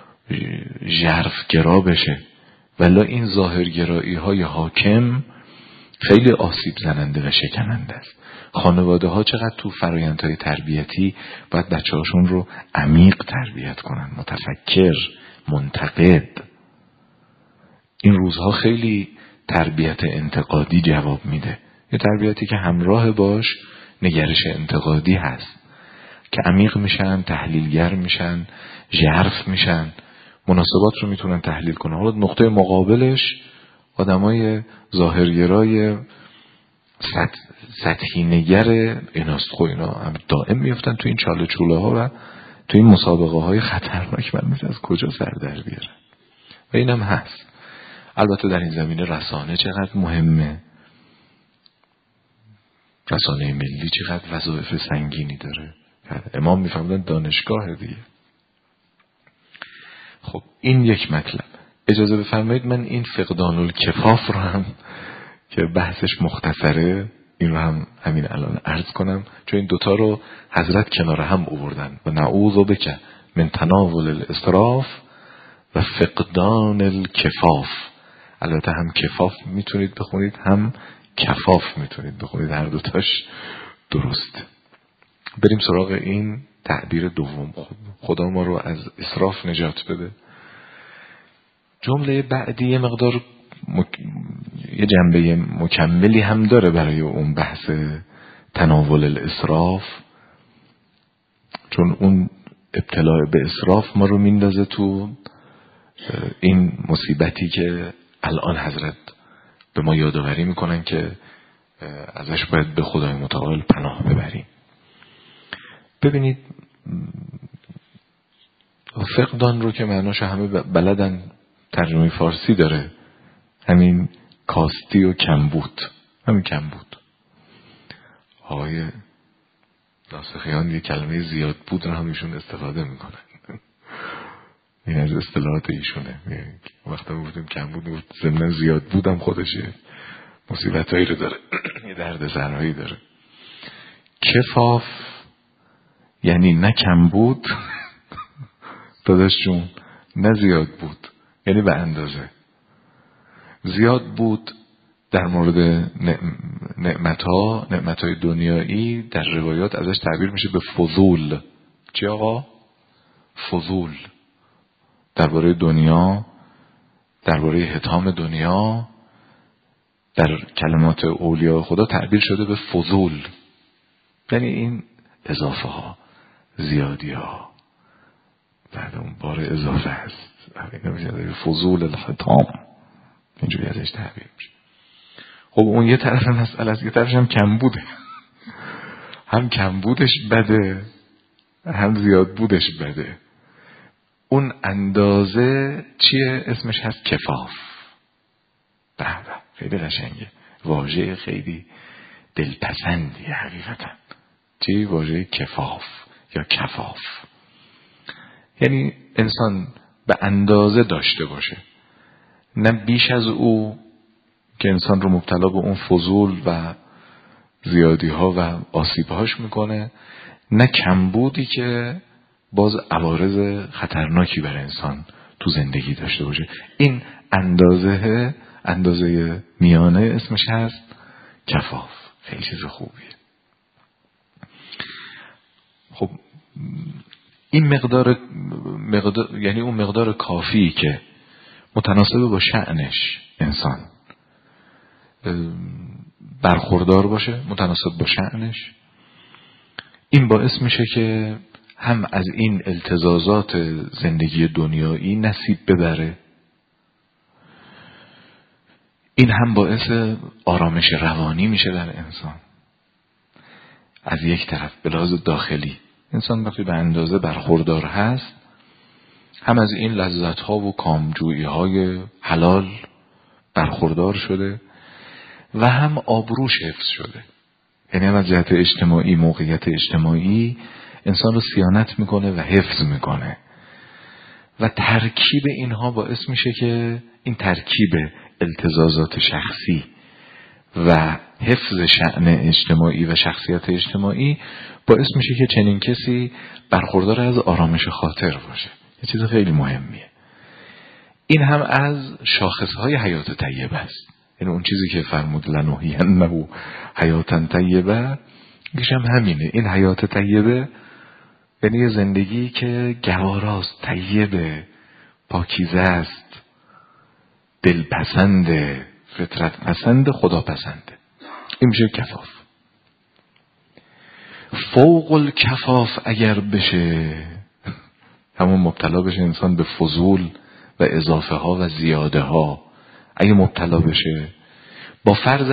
A: ژرفگرا بشه، ولی این ظاهرگرایی های حاکم خیلی آسیب زننده و شکننده است. خانواده ها چقدر تو فرآیندهای تربیتی باید بچه هاشون رو عمیق تربیت کنن، متفکر، منتقد. این روزها خیلی تربیت انتقادی جواب میده، یه تربیتی که همراه باش نگرش انتقادی هست که عمیق میشن، تحلیلگر میشن، ژرف میشن، مناسبات رو میتونن تحلیل کنن. حالا نقطه مقابلش آدمای ظاهرگرای سطحی نگر ایناست. خب اینا هم دائم میفتن تو این چاله چوله ها و تو این مسابقه های خطرناک. من میگم از کجا سر در بیارن. و اینم هست. البته در این زمینه رسانه چقدر مهمه، رسانه ملی چقدر وظایف سنگینی داره. امام میفهمدن دانشگاه دیگه. خب این یک مطلب. اجازه بفرمایید من این فقدان الکفاف رو هم که بحثش مختصره این رو هم همین الان عرض کنم، چون این دوتا رو حضرت کنار هم آوردن. و نعوذ بک من تناول الاسراف و فقدان الکفاف. البته هم کفاف میتونید بخونید هم کفاف میتونید بخونید، هر دوتاش درست. بریم سراغ این تعبیر دوم. خدا ما رو از اسراف نجات بده. جمله بعدی یه مقدار یه جنبه مکملی هم داره برای اون بحث تناول الاسراف، چون اون ابتلا به اسراف ما رو میندازه تو این مصیبتی که الان حضرت به ما یادآوری میکنن که ازش باید به خدای متعال پناه ببریم. ببینید فقدان رو که معناش همه بلدن، ترجمه فارسی داره، همین کاستی و کمبود. همین کمبود. آقای ناسخیان یه کلمه زیاد بود رو هم ایشون استفاده میکنن. این از اصطلاحات ایشونه. وقتا گفتیم کمبود بود، ضمن زیاد بودم خودشه مصیبتایی رو داره، یه درد سرهایی داره. کفاف یعنی نه کم بود داداش جون، نه زیاد بود، یعنی به اندازه. زیاد بود در مورد نعمتهای دنیایی در روایات ازش تعبیر میشه به فضول. چی آقا؟ فضول. درباره دنیا، درباره حطام دنیا، در کلمات اولیاء خدا تعبیر شده به فضول، یعنی این اضافه ها، زیادی ها، بعد اون بار اضافه هست. این میشه فضول الحطام، اینجوری ازش تعبیر میشه. خب اون یه طرف مسئله است، یه طرفش هم کم بوده. هم کم بودش بده، هم زیاد بودش بده. اون اندازه چیه؟ اسمش هست کفاف. بله خیلی قشنگه، واژه خیلی دلپسندی حقیقتا. چی؟ واژه کفاف یا کفاف، یعنی انسان به اندازه داشته باشه، نه بیش از او که انسان رو مبتلا به اون فضول و زیادی ها و آسیب هاش میکنه، نه کمبودی که باز عوارض خطرناکی بر انسان تو زندگی داشته باشه. این اندازه میانه اسمش هست کفاف. خیلی چیز خوبیه. خب این مقدار یعنی اون مقدار کافی که متناسب با شأنش انسان برخوردار باشه، متناسب با شأنش، این باعث میشه که هم از این التزازات زندگی دنیایی نصیب ببره. این هم باعث آرامش روانی میشه در انسان. از یک طرف به لحاظ داخلی انسان وقتی به اندازه برخوردار هست، هم از این لذت‌ها و کامجویی‌های حلال برخوردار شده و هم آبروش حفظ شده. یعنی هم از جهت اجتماعی، موقعیت اجتماعی انسان رو صیانت میکنه و حفظ میکنه و ترکیب اینها باعث میشه که این ترکیب التزازات شخصی و حفظ شأن اجتماعی و شخصیت اجتماعی باعث میشه که چنین کسی برخوردار از آرامش خاطر باشه. یه چیز خیلی مهمیه. این هم از شاخصهای حیات طیبه است. یعنی اون چیزی که فرمود لنحینه حیاتا طیبه، یکیش هم همینه. این حیات طیبه یعنی یه زندگی که گواراست، طیبه، پاکیزه است، دلپسنده، فطرت پسنده، خدا پسنده. این میشه کفاف. فوق الکفاف اگر بشه، همون مبتلا بشه انسان به فضول و اضافه ها و زیاده ها، اگه مبتلا بشه با فرض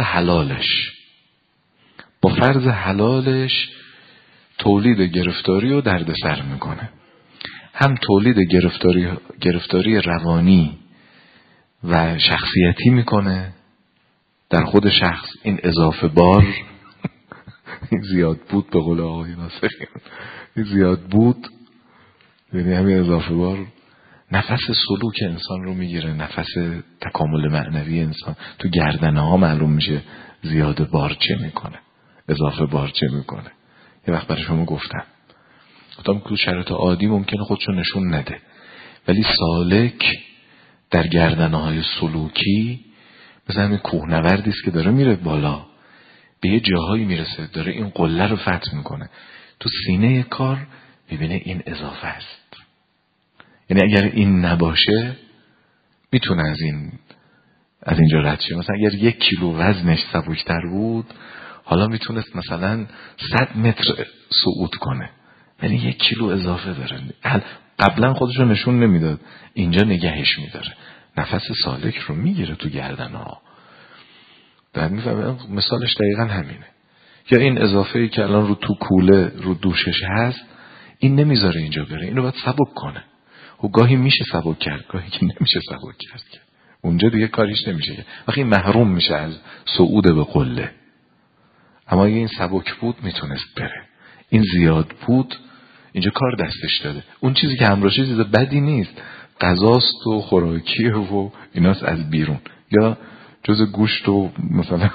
A: حلالش تولید گرفتاری و دردسر میکنه. هم تولید گرفتاری روانی و شخصیتی میکنه در خود شخص. این اضافه بار این زیاد بود، به قول آقای ناصری، این زیاد بود، یعنی همین اضافه بار نفس سلوک انسان رو میگیره، نفس تکامل معنوی انسان. تو گردنه ها معلوم میشه زیاد بار چه میکنه، اضافه بار چه میکنه. یه وقت برای شما گفتم تو شرایط عادی ممکنه خودشو نشون نده، ولی سالک در گردنه های سلوکی مثل همین کوهنوردی است که داره میره بالا، به یه جاهایی میرسه، داره این قله رو فتح میکنه، تو سینه کار ببینه این اضافه است. یعنی اگر این نباشه میتونه از اینجا رد شه. مثلا اگر 1 کیلو وزنش سبکتر بود، حالا میتونست مثلا 100 متر صعود کنه، یعنی 1 کیلو اضافه داره. قبلا خودش رو نشون نمیداد، اینجا نگهش میداره، نفس سالک رو میگیره تو گردن ها. بعد میفهمم مثالش دقیقا همینه. یا این اضافه‌ای که الان رو تو کوله رو دوشش هست، این نمیذاره اینجا بره، اینو باید سبک کنه. و گاهی میشه سبک کرد، گاهی که نمیشه سبک کرد، اونجا دیگه کاریش نمیشه. وقتی محروم میشه از صعود به قله. اما اگه این سبک بود میتونست بره، این زیاد بود اینجا کار دستش داده. اون چیزی که همراهش چیز بدی نیست، غذاست و خوراکیه و ایناست از بیرون، یا جز گوشت و مثلا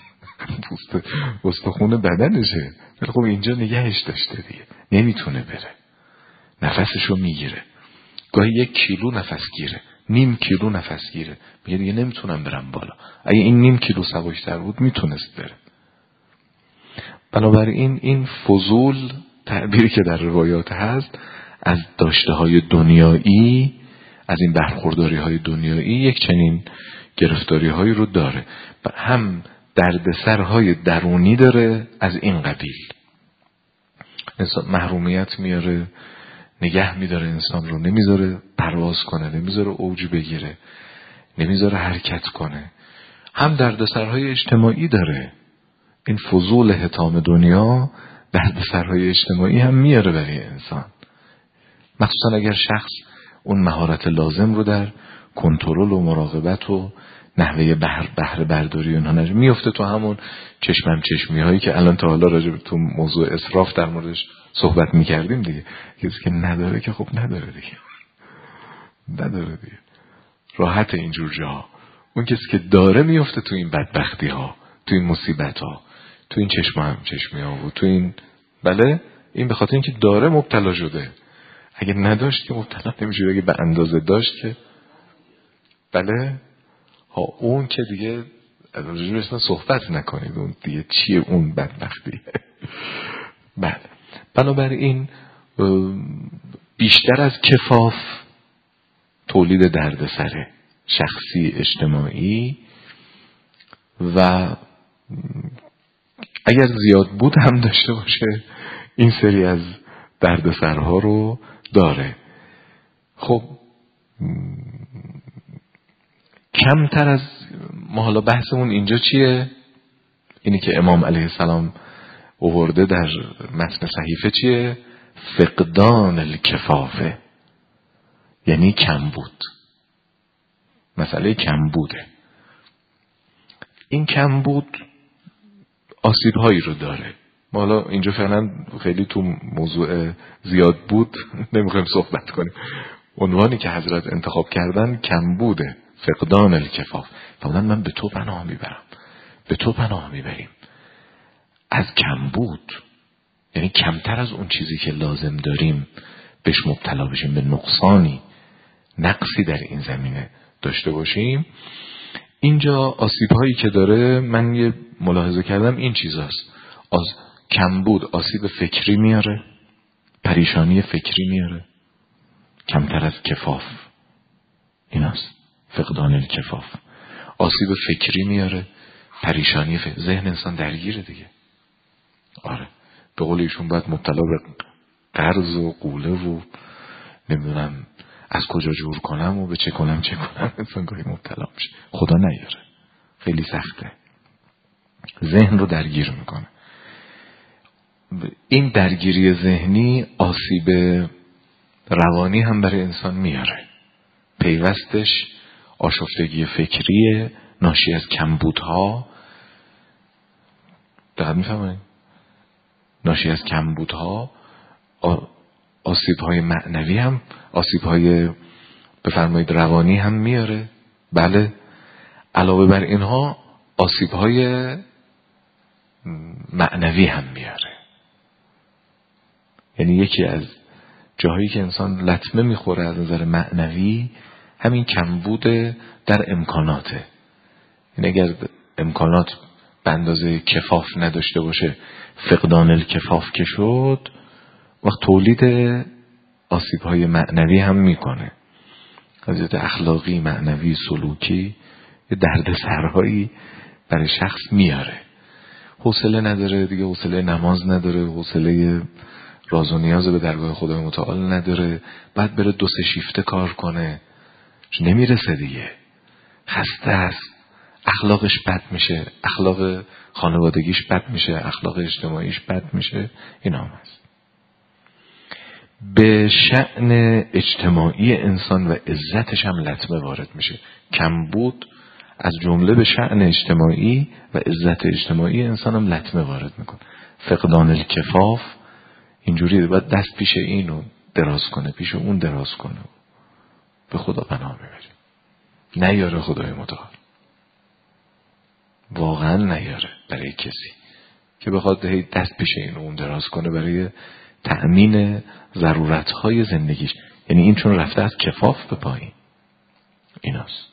A: استخون بدنشه، ولی خب اینجا نگهش داشته دیگه، نمیتونه بره، نفسشو میگیره. گاهی 1 کیلو نفس گیره، 0.5 کیلو نفس گیره، میگه دیگه نمیتونم برم بالا. اگه این 0.5 کیلو سبکتر بود میتونست بره. بنابراین این فضول تعبیری که در روایات هست از داشته های دنیایی، از این برخورداری های دنیایی، یک چنین گرفتاری هایی رو داره. هم دردسرهای درونی داره از این قبیل. انسان محرومیت میاره، نگه میداره انسان رو، نمیذاره پرواز کنه، نمیذاره اوج بگیره، نمیذاره حرکت کنه. هم دردسرهای اجتماعی داره. این فضول حطام دنیا دردسرهای اجتماعی هم میاره برای انسان، مخصوصا اگر شخص اون مهارت لازم رو در کنترل و مراقبت و نحوه بهره برداری اونها نشه، میفته تو همون چشمی هایی که الان تا حالا راجع به تو موضوع اسراف در موردش صحبت میکردیم دیگه. کسی که نداره که خب نداره دیگه، راحت اینجور جاها. اون کسی که داره میفته تو این بدبختی ها، تو این مصیبت ها، تو این چشمی ها و تو این، بله، این به خاطر اینکه داره مبتلا شده. اگه نداشت که مبتلا نمیشه، اگه به اندازه داشت که بله ها، اون که دیگه از راجبش صحبت نکنید، اون دیگه چیه اون بدبختی. بله، بنابراین بیشتر از کفاف تولید دردسر شخصی اجتماعی و اگر زیاد بود هم داشته باشه این سری از دردسرها رو داره. خب کمتر از ما حالا بحثمون اینجا چیه؟ اینی که امام علیه السلام آورده در متن صحیفه چیه؟ فقدان الکفافه، یعنی کمبود. مسئله کمبوده. این کمبود آسیب‌هایی رو داره. ما حالا اینجا فعلا خیلی تو موضوع زیاد بود نمیخوایم صحبت کنیم. عنوانی که حضرت انتخاب کردن کمبوده، فقدان الکفاف. فرمودن من به تو پناه میبرم، به تو پناه میبریم از کمبود، یعنی کمتر از اون چیزی که لازم داریم بهش مبتلا بشیم، به نقصانی، نقصی در این زمینه داشته باشیم. اینجا آسیب‌هایی که داره، من یه ملاحظه کردم این چیزاست. کمبود آسیب فکری میاره، پریشانی فکری میاره، کمتر از کفاف، ایناست فقدان الکفاف. آسیب فکری میاره، پریشانی ذهن انسان درگیره دیگه. آره، به قول ایشون باید مبتلا به قرض و قوله و نمیدونم از کجا جور کنم و به چه کنم انسان گاهی مبتلا میشه. خدا نیاره، خیلی سخته، ذهن رو درگیر میکنه. این درگیری ذهنی آسیب روانی هم برای انسان میاره. پیوستش آشفتگی فکریه ناشی از کمبودها. دقیق میفهمید؟ ناشی از کمبودها. آسیب‌های معنوی هم، آسیب‌های بفرمایید روانی هم میاره. بله، علاوه بر اینها آسیب‌های معنوی هم میاره. یعنی یکی از جاهایی که انسان لطمه میخوره از نظر معنوی همین کمبود در امکاناته. یعنی اگر امکانات به اندازه کفاف نداشته باشه، فقدان الکفاف که شد، وقت تولید آسیب‌های معنوی هم میکنه. از اخلاقی، معنوی، سلوکی، یه دردسرهایی برای شخص میاره. حوصله نداره دیگه، حوصله نماز نداره، حوصله راز و نیاز به درگاه خدای متعال نداره، بعد بره 2-3 شیفته کار کنه، نمیرسه دیگه، خسته است، اخلاقش بد میشه، اخلاق خانوادگیش بد میشه، اخلاق اجتماعیش بد میشه. این هم هست. به شأن اجتماعی انسان و عزتش هم لطمه وارد میشه. کمبود از جمله به شأن اجتماعی و عزت اجتماعی انسان هم لطمه وارد میکنه. فقدان الکفاف اینجوریه، باید دست پیش اینو دراز کنه، پیش اون دراز کنه، به خدا پناه میبریم. نیاره خدای متعال، واقعا نیاره برای کسی که بخواد دست پیش این و اون دراز کنه برای تأمین ضرورتهای زندگیش. یعنی این چون رفته از کفاف به پایین، ایناست.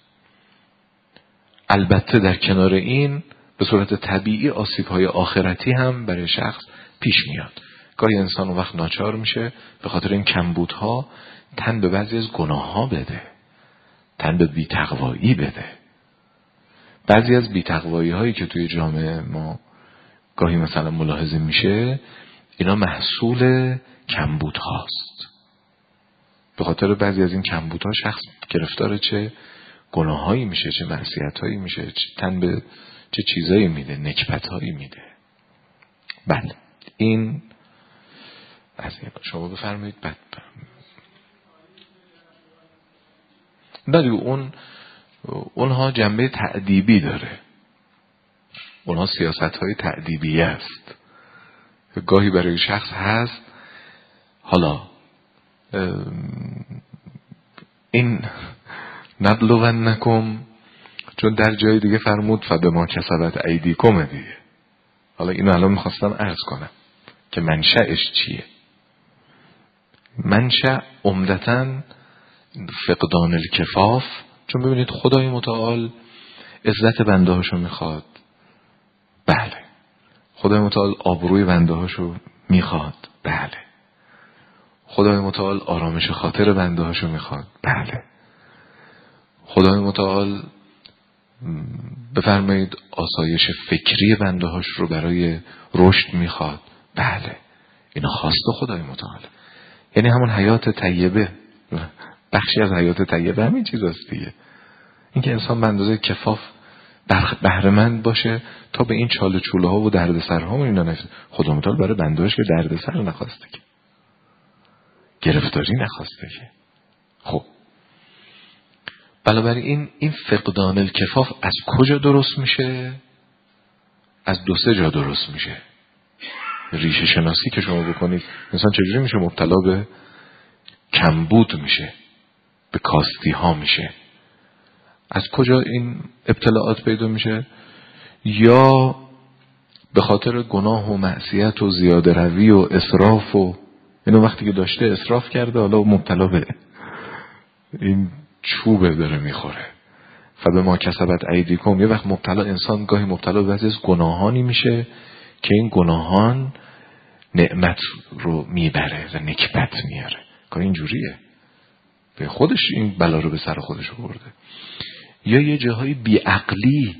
A: البته در کنار این به صورت طبیعی آسیب‌های آخرتی هم برای شخص پیش میاد. گاهی انسان اون وقت ناچار میشه به خاطر این کمبودها تن به بعضی از گناه‌ها بده، تن به بی‌تقوایی بده. بعضی از بی‌تقوایی هایی که توی جامعه ما گاهی مثلا ملاحظه میشه، اینا محصول کمبود هاست. به خاطر بعضی از این کمبود ها شخص گرفتار چه گناه هایی میشه، چه معصیت هایی میشه، تن به چه چیزایی میده، نکبت هایی میده. بله، این از شما بفرمایید. بعد نه دیگه، اونها جنبه تأدیبی داره، اونها سیاست های تأدیبی است، گاهی برای شخص هست. حالا این نبلونکم، چون در جای دیگه فرمود فبما کسبت ایدیکم دیگه. حالا اینو الان میخواستم عرض کنم که منشأش چیه. منشأ عمدتاً فقدان الکفاف، چون ببینید خدای متعال عزت بنده هاشو میخواد. بله، خدای متعال آبروی بنده هاشو میخواد. بله، خدای متعال آرامش خاطر بنده هاشو میخواد. بله، خدای متعال بفرمایید آسایش فکری بنده هاش رو برای رشد میخواد. بله، اینا خواست خدای متعال. یعنی همون حیات طیبه، بخشی از حیات طیبه همین چیز هست دیگه. این که انسان به اندازه کفاف بهره‌مند باشه تا به این چاله چوله ها و دردسرها و اینا نفت. خدا متعال برای بندهاش که دردسر نخواسته که، گرفتاری نخواسته که. خب بنابراین این فقدان الکفاف از کجا درست میشه؟ از دو سه جا درست میشه. ریشه شناسی که شما بکنید مثلا چجوری میشه مبتلا به کمبود میشه، به کاستی ها میشه؟ از کجا این ابتلاعات پیدا میشه؟ یا به خاطر گناه و معصیت و زیاده روی و اسراف و اینو وقتی که داشته اسراف کرده، حالا مبتلا به این چوبه داره میخوره. فبه ما کسبت ایدیکم. یه وقت مبتلا انسان گاهی مبتلا به بعضی از گناهانی میشه که این گناهان نعمت رو میبره و نکبت میاره. گاهی اینجوریه، به خودش این بلا رو به سر خودش آورده. یا یه جاهای بیعقلی.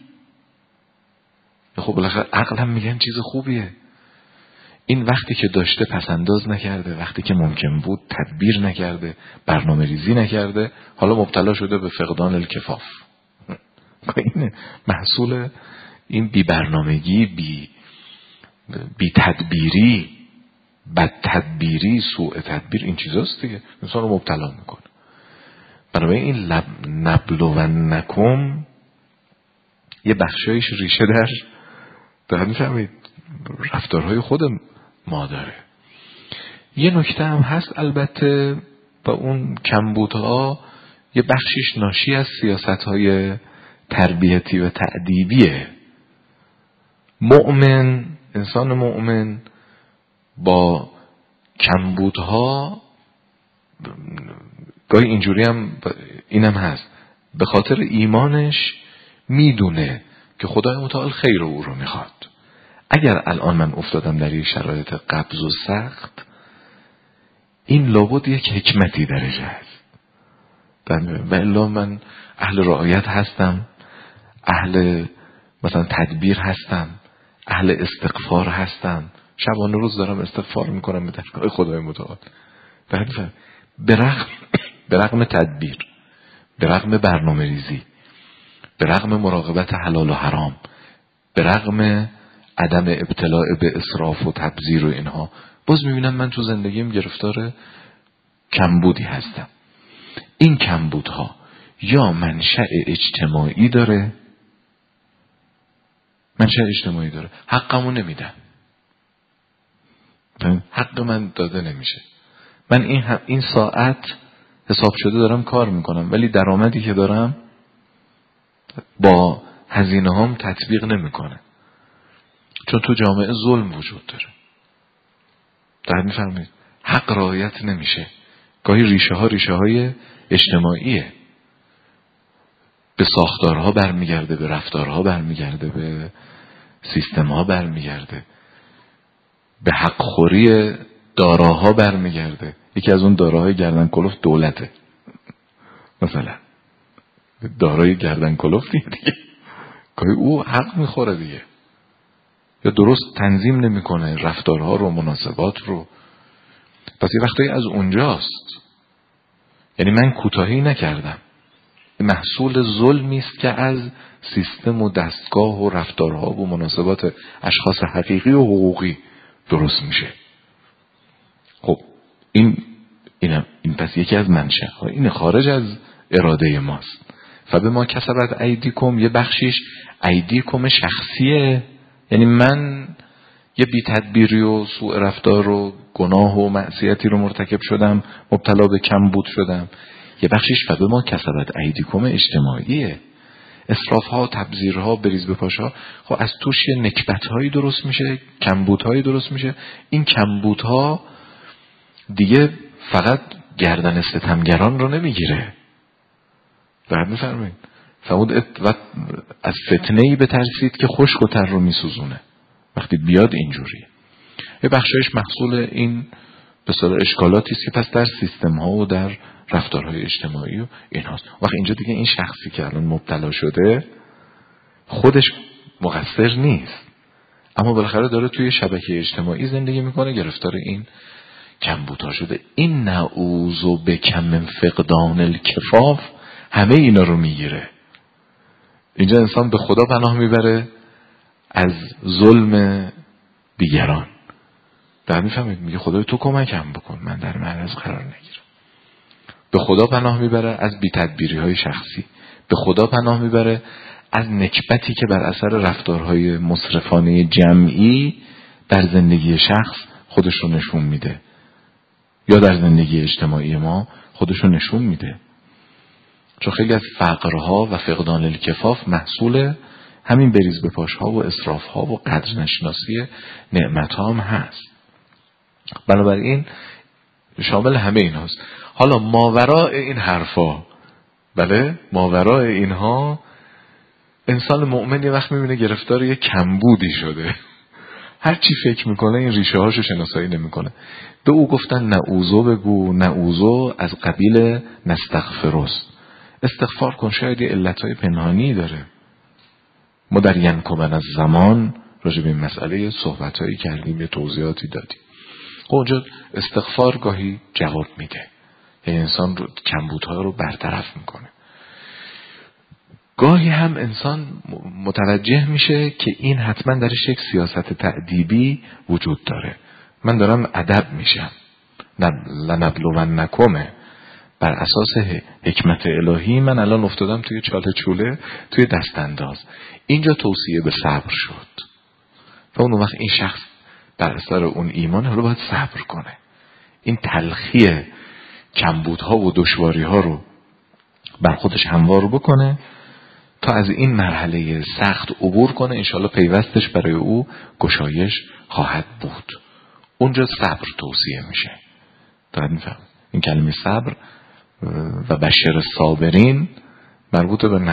A: خب بالاخره عقل هم میگن چیز خوبیه. این وقتی که داشته پسنداز نکرده، وقتی که ممکن بود تدبیر نکرده، برنامه ریزی نکرده، حالا مبتلا شده به فقدان الکفاف. این محصول این بی برنامگی، بی تدبیری، بد تدبیری، سوء تدبیر، این چیزاست دیگه انسان رو مبتلا میکنه. بنابراین این نبلونکم یه بخشایش ریشه در میفهمید رفتارهای خود ما داره. یه نکته هم هست البته، با اون کمبودها یه بخشیش ناشی از سیاستهای تربیتی و تأدیبیه. مؤمن، انسان مؤمن با کمبودها گاهی اینجوری هم اینم هست، به خاطر ایمانش میدونه که خدای متعال خیر او رو میخواد. اگر الان من افتادم در یک شرایط قبض و سخت، این لابد یک حکمتی درش هست و الا من اهل رعایت هستم، اهل مثلا تدبیر هستم، اهل استغفار هستم، شبانه روز دارم استغفار میکنم به درگاه خدای متعال. به رغم تدبیر، به رغم برنامه ریزی، به رغم مراقبت حلال و حرام، به رغم عدم ابتلاع به اسراف و تبذیر و اینها، باز میبینم من تو زندگیم گرفتار کمبودی هستم. این کمبودها یا منشأ اجتماعی داره، حقمو نمیدم، حق من داده نمیشه. من این ساعت حساب شده دارم کار میکنم، ولی درآمدی که دارم با هزینه هام تطبیق نمیکنه، چون تو جامعه ظلم وجود داره. در میفرمید حق رعایت نمیشه. گاهی ریشه های اجتماعیه، به ساختارها برمیگرده، به رفتارها برمیگرده، به سیستمها برمیگرده، به حق خوری داراها برمیگرده. یکی از اون داراهای گردن کلفت دولته، مثلا دارای گردن کلفت دیگه گاهی او حق میخوره دیگه، یا درست تنظیم نمیکنه رفتارها رو، مناسبات رو. پس یه وقتایی از اونجاست. یعنی من کوتاهی نکردم، محصول ظلمی است که از سیستم و دستگاه و رفتارها و مناسبات اشخاص حقیقی و حقوقی درست میشه. خب این پس یکی از منشأ، این خارج از اراده ماست. فبه ما کسبت ایدیکم، یه بخشیش ایدیکم شخصیه، یعنی من یه بی تدبیری و سوء رفتار و گناه و معصیتی رو مرتکب شدم، مبتلا به کمبود شدم. یه بخشیش فبه ما کسبت ایدیکم اجتماعیه، اسرافها، تبذیرها، بریز به پاشا. خب از توش یه نکبت‌هایی درست میشه، کمبودهایی درست میشه. این کمبودها دیگه فقط گردن ستمگران رو نمیگیره. بعد میفرمایید فرمود از فتنه‌ای بترسید که خشک و تر رو میسوزونه. وقتی بیاد اینجوری، یه بخشایش محصول این به اصطلاح اشکالاتی است که پس در سیستم ها و در رفتارهای اجتماعی و این هاست. وقتی اینجا دیگه این شخصی که الان مبتلا شده خودش مقصر نیست، اما بالاخره داره توی شبکه اجتماعی زندگی میکنه، گرفتار این کمبودها شده. این نعوذ بک من فقدان الکفاف همه اینا رو میگیره. اینجا انسان به خدا پناه میبره از ظلم دیگران. در میفهمید میگه خدای تو کمکم بکن من در معرض قرار نگیرم. به خدا پناه میبره از بی‌تدبیری های شخصی. به خدا پناه میبره از نکبتی که بر اثر رفتارهای مسرفانه جمعی در زندگی شخص خودش رو نشون میده یا در زندگی اجتماعی ما خودش رو نشون میده. چون خیلی از فقرها و فقدان الکفاف محصول همین بریز به پاشها و اسرافها و قدر نشناسی نعمتها هم هست. بنابراین شامل همه این هست. حالا ماوراء این حرفا، بله ماوراء اینها، انسان مؤمن یه وقت میبینه گرفتار یه کمبودی شده. هر چی فکر میکنه این ریشه هاشو شناسایی نمیکنه. به او گفتن نعوذو بگو، نعوذو از قبیل نستغفرست، استغفار کن، شاید یه علتهای پنهانی داره. ما در ینکبن از زمان راجع به این مسئله صحبتایی کردیم، یه توضیحاتی دادیم. اونجا استغفار گاهی جواب میده، یعنی انسان رو کمبودها رو برطرف میکنه. گاهی هم انسان متوجه میشه که این حتما درش یک سیاست تأدیبی وجود داره. من دارم ادب میشم، لنبلونکم، بر اساس حکمت الهی من الان افتادم توی چاله چوله، توی دست انداز. اینجا توصیه به صبر شد و اون وقت این شخص در اثر اون ایمان رو باید صبر کنه، این تلخی کمبودها و دشواریها رو بر خودش هموار بکنه تا از این مرحله سخت عبور کنه. انشالله پیوستش برای او گشایش خواهد بود. اونجا صبر توصیه میشه. دارد میفهم این کلمه صبر و بشر صابرین مربوط به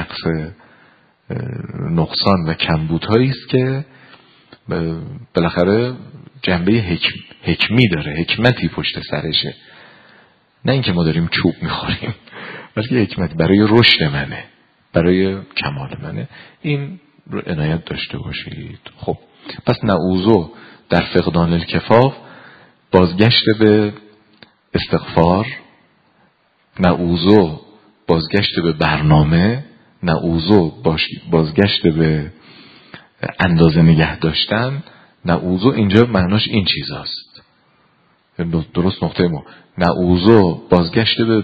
A: نقصان و کمبودهایی است که بالاخره جنبه حکمی داره، حکمتی پشت سرشه. نه اینکه ما داریم چوب میخوریم، بلکه حکمت برای رشد منه، برای کمال منه. این رو عنایت داشته باشید. خب پس نعوذو در فقدان الکفاف بازگشت به استغفار، نعوذو بازگشت به برنامه، نعوذو بازگشت به اندازه نگه داشتن. نعوذو اینجا معناش این چیز هست، درست نقطه ما. نعوذو بازگشت به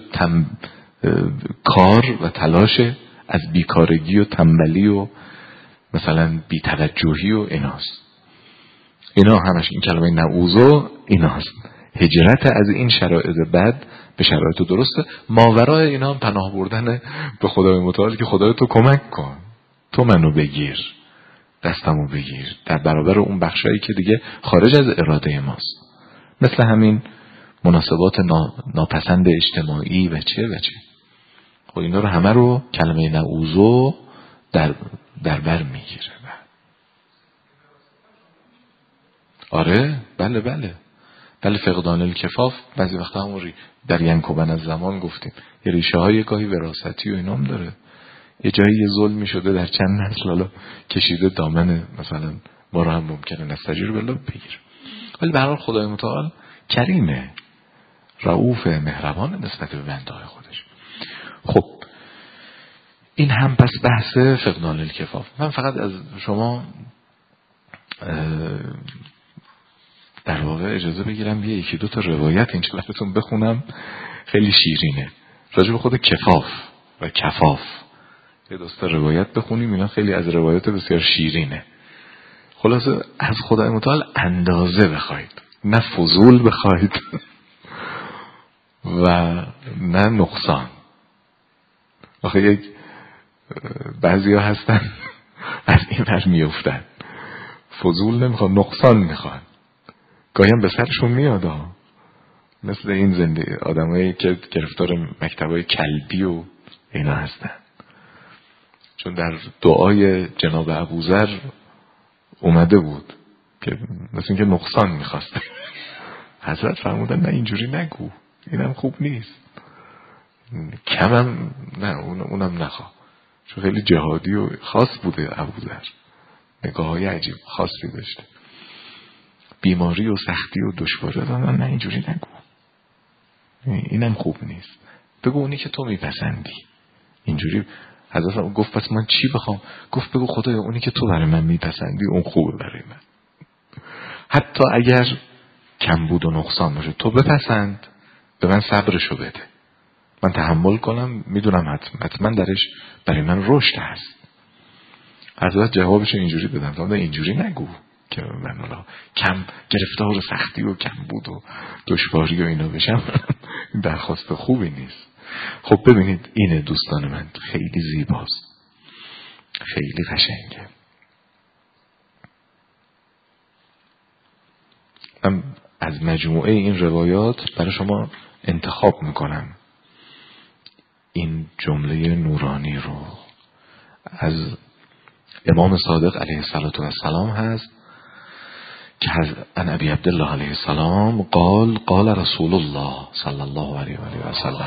A: کار و تلاش، از بیکارگی و تنبلی و مثلا بی‌توجهی و ایناست. اینا همش این کلمه نعوذو ایناست. هجرت از این شرایط بد به شرایط درسته. ماورای اینا هم پناه بردن به خدای متعال که خدای تو کمک کن، تو منو بگیر، دستمو بگیر در برابر اون بخشایی که دیگه خارج از اراده ماست، مثل همین مناسبات ناپسند اجتماعی و چه. خب اینا رو همه رو کلمه نعوذو در بر میگیره. آره بله فقدان الکفاف بعضی وقتا همون در ینکبن از زمان گفتیم یه ریشه های گاهی وراثتی و اینام داره. یه جایی یه ظلمی شده در چند نسل، حالا کشیده دامن مثلا ما رو هم ممکنه نستجیر بالله بگیر. ولی به هر حال خدای متعال کریمه، رؤوف، مهربان نسبت به بنده‌های خودش. خب این هم پس بحث فقدان الکفاف. من فقط از شما در واقع اجازه بگیرم یکی دو تا روایت این براتون بخونم، خیلی شیرینه، راجع به خود کفاف و کفاف. یه دوستا روایت بخونیم، اینا خیلی از روایات بسیار شیرینه. خلاصه از خدای متعال اندازه بخواید، نه فضول بخواید و نه نقصان. آخه یک بعضی ها هستن از این ور میافتن، فضول نمیخواد، نقصان میخواد، گاهی هم به سرشون میاد مثل این آدمایی که گرفتار مکتبای کلبی و اینا هستن. چون در دعای جناب ابوذر اومده بود که مثل اینکه نقصان میخواسته، حضرت فرمودن نه اینجوری نگو، اینم خوب نیست، کمم نه اونم نخوا. چون خیلی جهادی و خاص بوده ابوذر، نگاه های عجیب خاصی داشته، بیماری و سختی و دشواری دادن، نه اینجوری نگو، اینم خوب نیست، بگو اونی که تو میپسندی. اینجوری حضرت گفت پس من چی بخوام؟ گفت بگو خدایا اونی که تو برای من میپسندی اون خوبه برای من، حتی اگر کم بود و نقصان باشه تو بپسند، به من صبرشو بده، من تحمل کنم، میدونم حتما درش برای من رشد هست. حضرت جوابش اینجوری دادن، اینجوری نگو که من حالا کم گرفتار سختی و کم بود و دشواری و اینا بشم. این درخواست خوبی نیست. خب ببینید اینه دوستان من، خیلی زیباست، خیلی قشنگه. من از مجموعه این روایات برای شما انتخاب میکنم این جمله نورانی رو. از امام صادق علیه السلام هست که عن ابی عبدالله علیه السلام قال رسول الله صلی الله علیه و آله و سلم.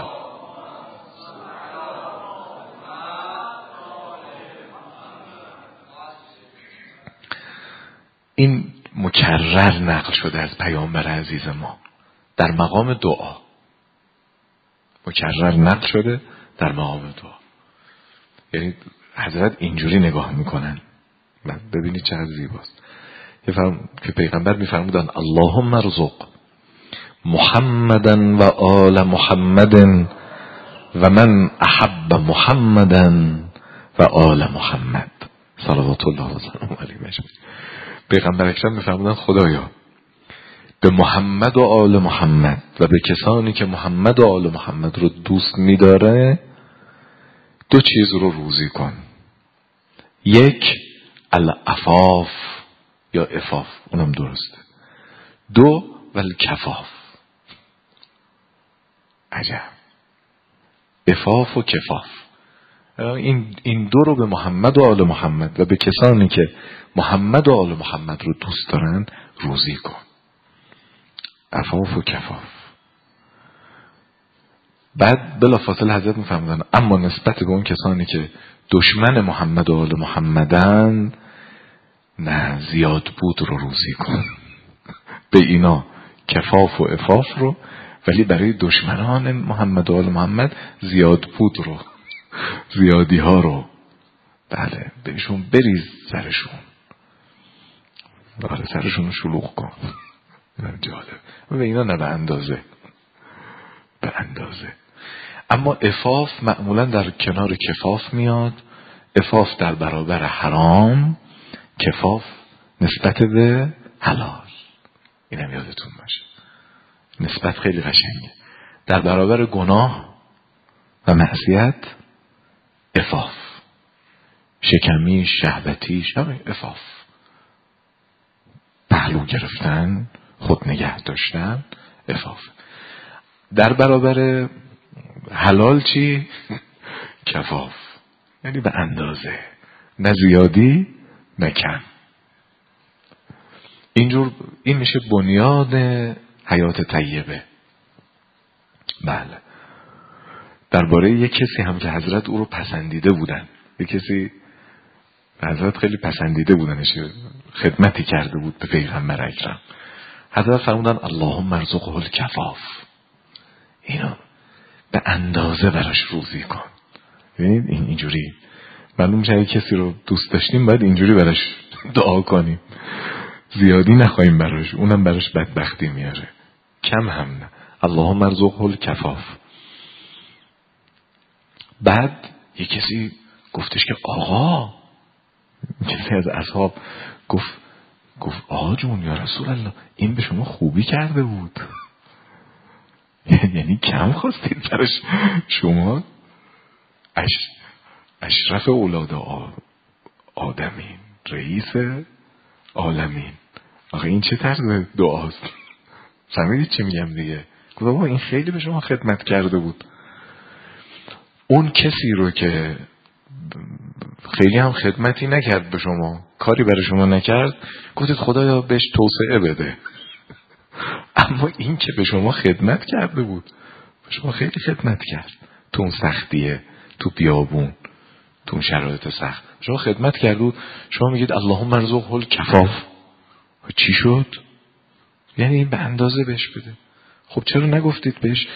A: این مکرر نقل شده از پیامبر عزیز ما در مقام دعا، مکرر نقل شده در مقام دعا. یعنی حضرت اینجوری نگاه میکنن، ببینید چقدر زیباست که پیغمبر میفرمودن اللهم ارزق محمدن و آل محمدن و من احب محمدن و آل محمد صلوات الله و سلامه علیه. پیغمبر اکرم میفرمودن خدایا به محمد و آل محمد و به کسانی که محمد و آل محمد رو دوست میداره دو چیز رو روزی کن. یک العفاف یا عفاف، اونم درسته. دو والکفاف. عجب، عفاف و کفاف. این دو رو به محمد و آل محمد و به کسانی که محمد و آل محمد رو دوست دارن روزی کن. عفاف و کفاف. بعد بلافاصله حضرت میفرمودن اما نسبت به اون کسانی که دشمن محمد و آل محمدن نه، زیاد بود رو روزی کن. به اینا کفاف و عفاف رو، ولی برای دشمنان محمد و آل محمد زیاد بود رو، زیادی ها رو بله بهشون بریز سرشون، بله سرشون رو شلوغ کن. جالب. و اینا نه به اندازه، به اندازه. اما عفاف معمولا در کنار کفاف میاد. عفاف در برابر حرام، کفاف نسبت به حلال. اینم یادتون باشه، نسبت خیلی قشنگه. در برابر گناه و معصیت عفاف، شکمی شهوتی عفاف، پهلو گرفتن، خود نگه داشتن عفاف. در برابر حلال چی؟ کفاف، یعنی به اندازه، نه زیادی نه کم. اینجور این میشه بنیاد حیات طیبه. بله. درباره یک کسی هم که حضرت او رو پسندیده بودن، یک کسی حضرت خیلی پسندیده بودنش، خدمتی کرده بود به پیغمبر اکرم. حضرت فرمودن اللهم ارزقه الکفاف، اینو به اندازه براش روزی کن. ببینید اینجوری معلوم میشه کسی رو دوست داشتیم باید اینجوری براش دعا کنیم، زیادی نخواهیم براش، اونم براش بدبختی میاره، کم هم نه. اللهم ارزقه الکفاف. بعد یک کسی گفتش که آقا، کسی از اصحاب گفت آقا جون یا رسول الله این به شما خوبی کرده بود، یعنی کم خواستید براش، شما اشرف اولاد آدمین، رئیس عالمین. آقا این چه طرز دعاست؟ فهمیدید چه میگم دیگه؟ گفت بابا این خیلی به شما خدمت کرده بود. اون کسی رو که خیلی هم خدمتی نکرد به شما، کاری برای شما نکرد، گفتید خدایا بهش توسعه بده. اما این که به شما خدمت کرده بود، به شما خیلی خدمت کرد، تو اون سختیه، تو بیابون، تو اون شرایط سخت شما خدمت کرد بود، شما میگید اللهم ارزقه الکفاف. چی شد؟ یعنی این به اندازه بهش بده. خب چرا نگفتید بهش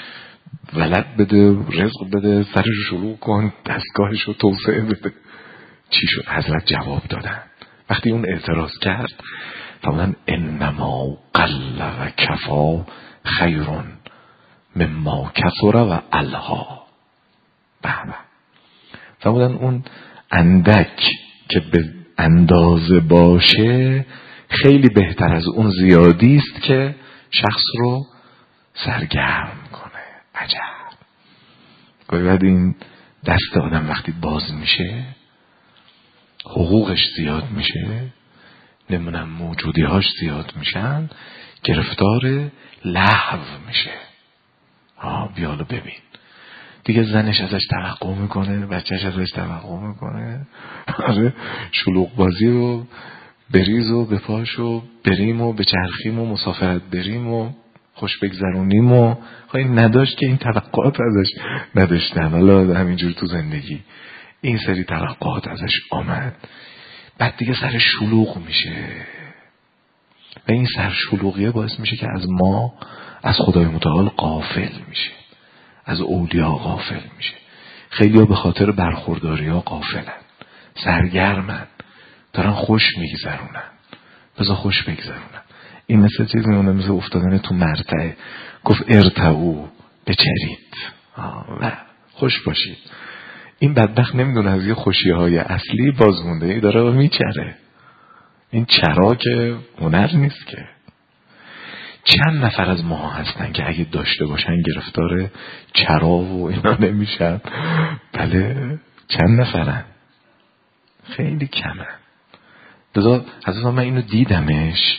A: ولد بده، رزق بده، سرش شروع کن، دستگاهش رو توسعه بده. چی شد؟ حضرت جواب دادن. وقتی اون اعتراض کرد فرمودن انما قل و کفا خیرون مما کثر و الها. بابا فرمودن اون اندک که به اندازه باشه خیلی بهتر از اون زیادی است که شخص رو سرگرم کنه. عجب. گاهی بعد این دست آدم وقتی باز میشه، حقوقش زیاد میشه، نمونم موجودیهاش زیاد میشن، گرفتار لهو میشه. بیالو ببین دیگه زنش ازش توقع میکنه، بچهش ازش توقع میکنه، شلوغ بازی و بریز و بپاش و بریم و بچرخیم و مسافرت بریم و خوش بگذرونیم و این نداشت که این توقعات ازش نداشتن. حالا همینجور تو زندگی این سری توقعات ازش آمد، بعد دیگه سر شلوغ میشه و این سر شلوغیه باعث میشه که از ما، از خدای متعال غافل میشه، از اولیا غافل میشه. خیلی ها به خاطر برخورداری ها غافلن، سرگرمن، دارن خوش میگذرونن. بذار خوش بگذرونن. این مثل چیزی میمونه، مثل افتادن تو مرتعه. گفت ارتعو، بچرید و خوش باشید. این بدبخت نمیدونه از یه خوشیهای اصلی باز مونده، ای داره و میچره. این چرا که هنر نیست که. چند نفر از ما هستن که اگه داشته باشن گرفتار چرا و اینا نمیشن؟ بله، چند نفرن؟ خیلی کمن. بذار حضرت من اینو دیدمش،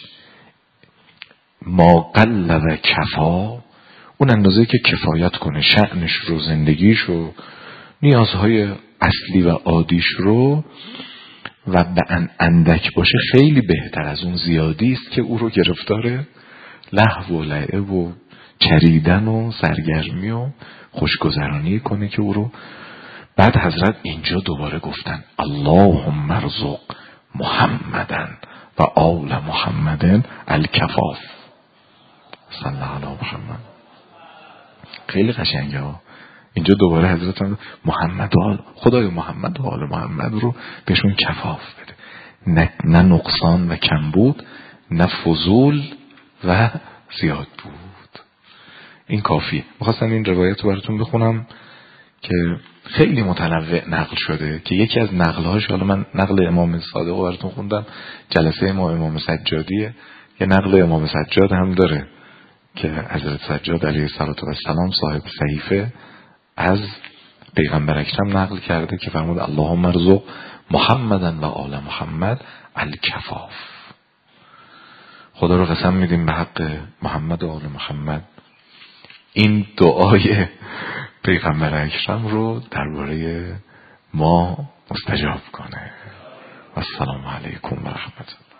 A: ما قل و کفا، اون اندازه که کفایت کنه شأنش رو، زندگیش رو، نیازهای اصلی و عادیش رو، و به اندک باشه خیلی بهتر از اون زیادی است که او رو گرفتار لهو و لعب و چریدن و سرگرمی و خوشگذرانی کنه که او رو. بعد حضرت اینجا دوباره گفتن اللهم ارزق محمدن و آل محمدن الکفاف. صلی الله علی محمد. خیلی قشنگه ها. اینجا دوباره حضرت محمد و آل، خدای محمد و آل محمد رو بهشون کفاف بده، نه نقصان و کمبود، نه فضول و زیاد بود. این کافیه. میخواستم این روایت رو براتون بخونم که خیلی متنوع نقل شده، که یکی از نقلهاش، حالا من نقل امام صادق رو براتون خوندم، جلسه ما امام سجادیه، یه نقل امام سجاد هم داره که حضرت سجاد علیه السلام صاحب صحیفه از پیغمبر اکرم نقل کرده که فرمود اللهم ارزق محمدن و آل محمد الکفاف. خدا رو قسم میدیم به حق محمد و آل محمد این دعای پیغمبر اکرم رو درباره ما مستجاب کنه. و السلام علیکم و رحمت الله.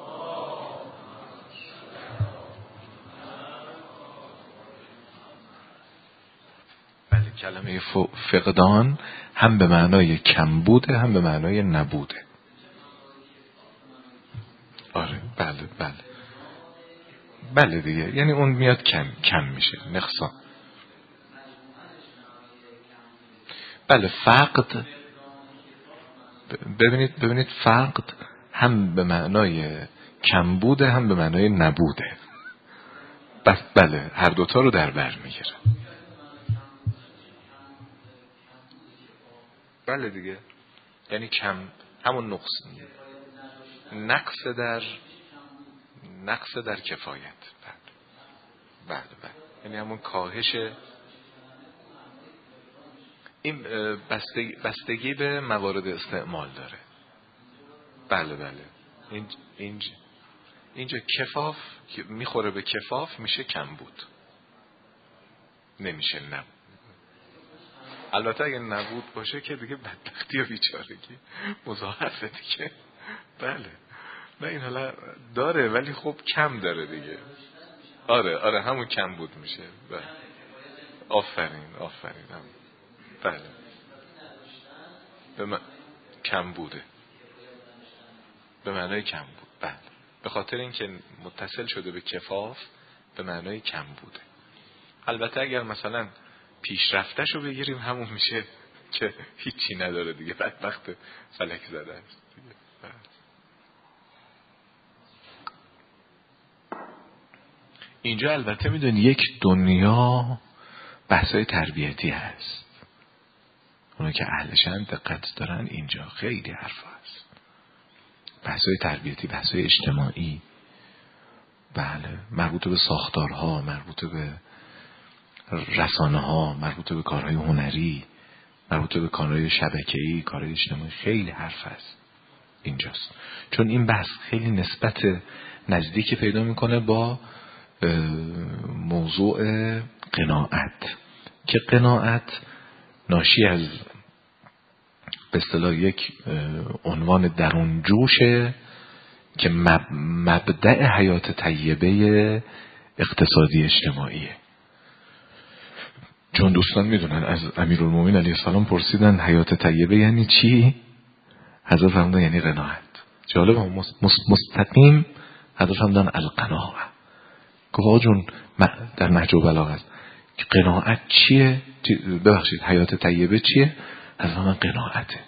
A: بله، کلمه فقدان هم به معنای کم بوده هم به معنای نبوده. آره، بله دیگه، یعنی اون میاد کم میشه، نقصان. بله، فقد، ببینید فقد هم به معنای کم بوده هم به معنای نبوده. بس بله، هر دوتا رو در بر میگیره. بله دیگه، یعنی کم، همون نقص در کفایت. بله، یعنی همون کاهش. این بستگی به موارد استعمال داره. بله، اینجا کفاف میخوره به کفاف، میشه کم بود، نمیشه نبود. البته اگه نبود باشه که دیگه بدبختی و بیچارگی مضاعفه دیگه. بله، نه این حالا داره ولی خب کم داره دیگه. آره همون کم بود میشه. بله. آفرین هم. بله، کم بوده، به معنای کم بود. بله، به خاطر اینکه متصل شده به کفاف به معنای کم بوده. البته اگر مثلا پیشرفتش رو بگیریم همون میشه که هیچی نداره دیگه، بدبخت فلک زده است دیگه. اینجا البته میدونی یک دنیا بحثای تربیتی هست، اونا که اهلشن دقت دارن اینجا خیلی حرف هست، بحثای تربیتی، بحثای اجتماعی، بله، مربوط به ساختارها، مربوط به رسانه ها، مربوط به کارهای هنری، مربوط به کارهای شبکه‌ای، کارهای اجتماعی، خیلی حرف هست اینجاست. چون این بحث خیلی نسبت نزدیکی پیدا میکنه با موضوع قناعت، که قناعت ناشی از به اصطلاح یک عنوان درون جوشه که مبدأ حیات طیبه اقتصادی اجتماعیه. چون دوستان میدونن از امیرالمومنین علیه السلام پرسیدن حیات طیبه یعنی چی؟ حضرت فرمودن یعنی قناعت. جالب، مستقیم حضرت فرمودن القناعه. گفت آقا جون در نهج البلاغه است که قناعت چیه؟ ببخشید حیات طیبه چیه؟ حضرت فرمودن قناعته.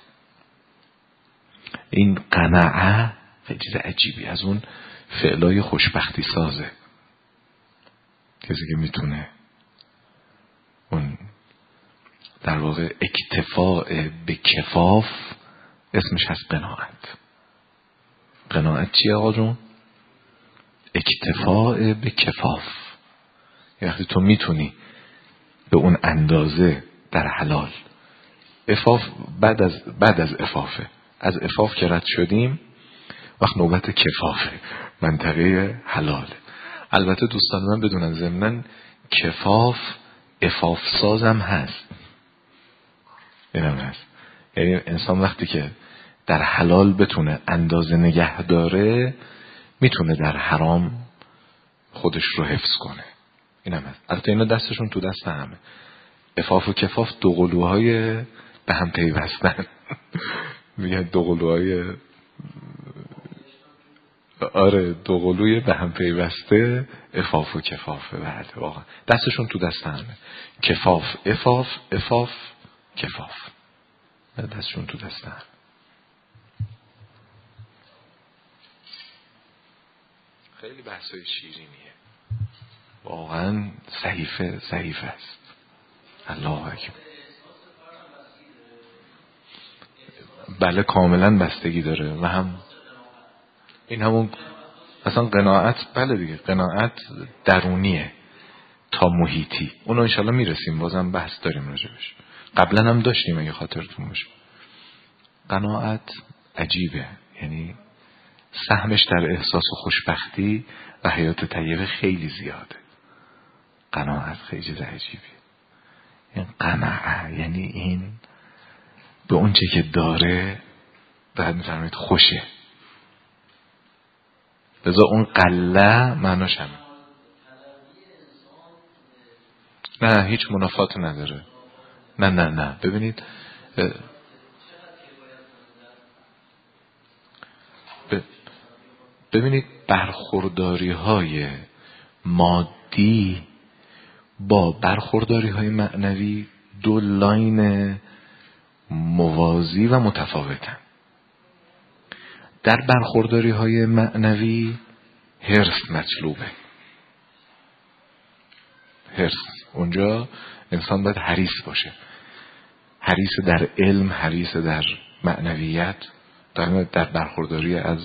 A: این قناعه خیلی چیز عجیبی، از اون فعلای خوشبختی سازه. کسی که میتونه اون در واقع اکتفاء به کفاف اسمش هست قناعت. قناعت چیه آقا جون؟ اکتفاء به کفاف. یعنی وقتی تو میتونی به اون اندازه در حلال، عفاف بعد از عفافه، از عفاف که رد شدیم وقت نوبت کفافه، منطقه حلاله. البته دوستان من بدونن ضمناً کفاف عفاف سازم هست، اینم هست. یعنی انسان وقتی که در حلال بتونه اندازه نگه داره میتونه در حرام خودش رو حفظ کنه، اینم هست. البته اینا دستشون تو دست همه. عفاف و کفاف دو قلوهای به هم پیوستن. میگن دو قلوهای، آره دو قلوی به هم پیوسته عفاف و کفافه. بله واقعا دستشون تو دست همه. کفاف عفاف، عفاف کفاف، دستشون تو دست همه. خیلی بحثای شیرینیه واقعا. صحیفه است. الله اکبر. بله کاملا بستگی داره و هم این همون اصلا قناعت. بله دیگه قناعت درونیه تا محیطی. اونو انشالله میرسیم، بازم بحث داریم راجبش، قبلا هم داشتیم اگه خاطرتون باشه. قناعت عجیبه، یعنی سهمش در احساس و خوشبختی و حیات طیبه خیلی زیاده. قناعت خیلی چیز عجیبیه. این قناعت یعنی این به اون چه که داره بعد میفرمایید خوشه. لذا اون قله معناش همه. نه هیچ منافات نداره. نه ببینید ببینید برخورداری های مادی با برخورداری های معنوی دو لاین موازی و متفاوتن. در برخورداری های معنوی حرص مطلوبه. حرص اونجا انسان باید حریص باشه، حریص در علم، حریص در معنویت، در برخورداری از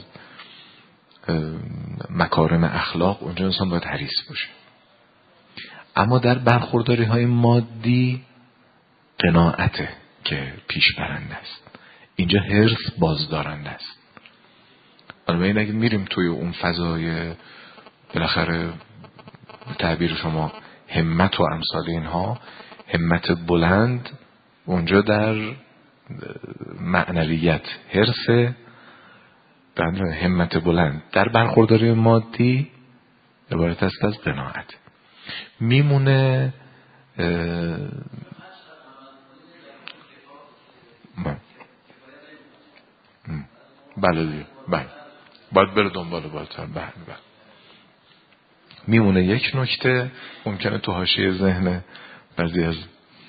A: مکارم اخلاق اونجا انسان باید حریص باشه. اما در برخورداری های مادی قناعته که پیش برنده است. اینجا حرص بازدارنده است. بنابراین اگه میریم توی اون فضای بالاخره تعبیر شما همت و امثال اینها، همت بلند اونجا در معنویت حرص، در همت بلند در برخورداری مادی عبارت است از قناعت. میمونه بله دیگه، بله باید بره دنبال بالاتر. بله میمونه یک نکته ممکنه تو حاشیه ذهن بعضی از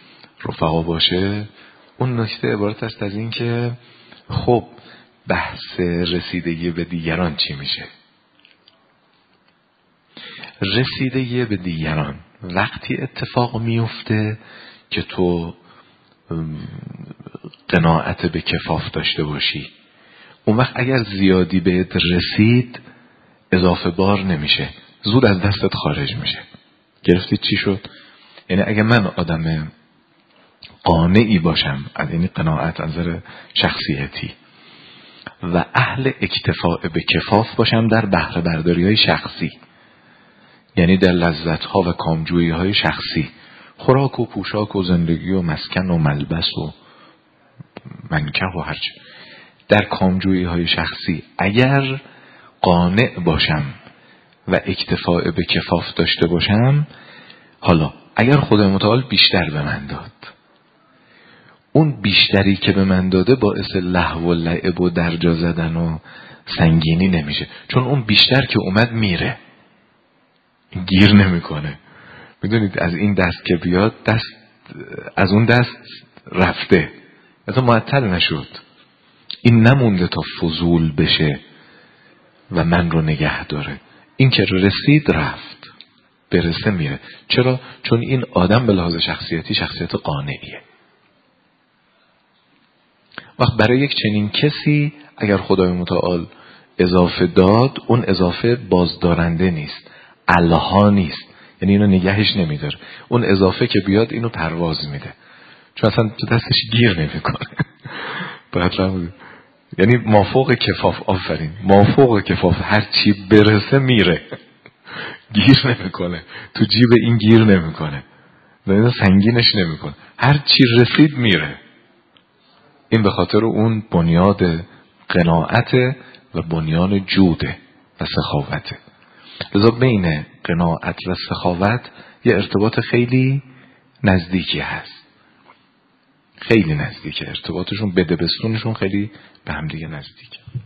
A: رفقا باشه، اون نکته عبارت است از این که خب بحث رسیدگی به دیگران چی میشه؟ رسیدگی به دیگران وقتی اتفاق میفته که تو قناعت به کفاف داشته باشی. اون وقت اگر زیادی بهت رسید اضافه بار نمیشه، زود از دستت خارج میشه. گرفتید چی شد؟ یعنی اگر من آدم قانعی باشم، از این قناعت از نظر شخصیتی، و اهل اکتفاء به کفاف باشم در بهره برداری های شخصی، یعنی در لذت ها و کامجویی های شخصی، خوراک و پوشاک و زندگی و مسکن و ملبس و منکح و هرچی، در کامجویی های شخصی اگر قانع باشم و اکتفاء به کفاف داشته باشم، حالا اگر خدای متعال بیشتر به من داد، اون بیشتری که به من داده باعث لهو و لعب و درجا زدن و سنگینی نمیشه، چون اون بیشتر که اومد میره، گیر نمیکنه. میدونید از این دست که بیاد دست از اون دست رفته، مثلا معطل نشد، این نمونده تا فضول بشه و من رو نگه داره. این که رسید رفت، برسه میره. چرا؟ چون این آدم به لحاظ شخصیتی شخصیت قانعیه. وقت برای یک چنین کسی اگر خدای متعال اضافه داد، اون اضافه بازدارنده نیست، الها نیست، یعنی اینو نگهش نمیداره. اون اضافه که بیاد اینو پرواز میده، چون اصلا تو دستش گیر نمیکنه. یعنی مافوق کفاف، آفرین، مافوق کفاف، هر چی برسه میره، گیر نمیکنه، تو جیب این گیر نمیکنه، سنگینش نمیکنه، هر چی رسید میره. این به خاطر اون بنیاد قناعت و بنیان جوده و سخاوته. لذا بین قناعت و سخاوت یه ارتباط خیلی نزدیکی هست، خیلی نزدیکه ارتباطشون، بده بستونشون خیلی به هم دیگه نزدیکه.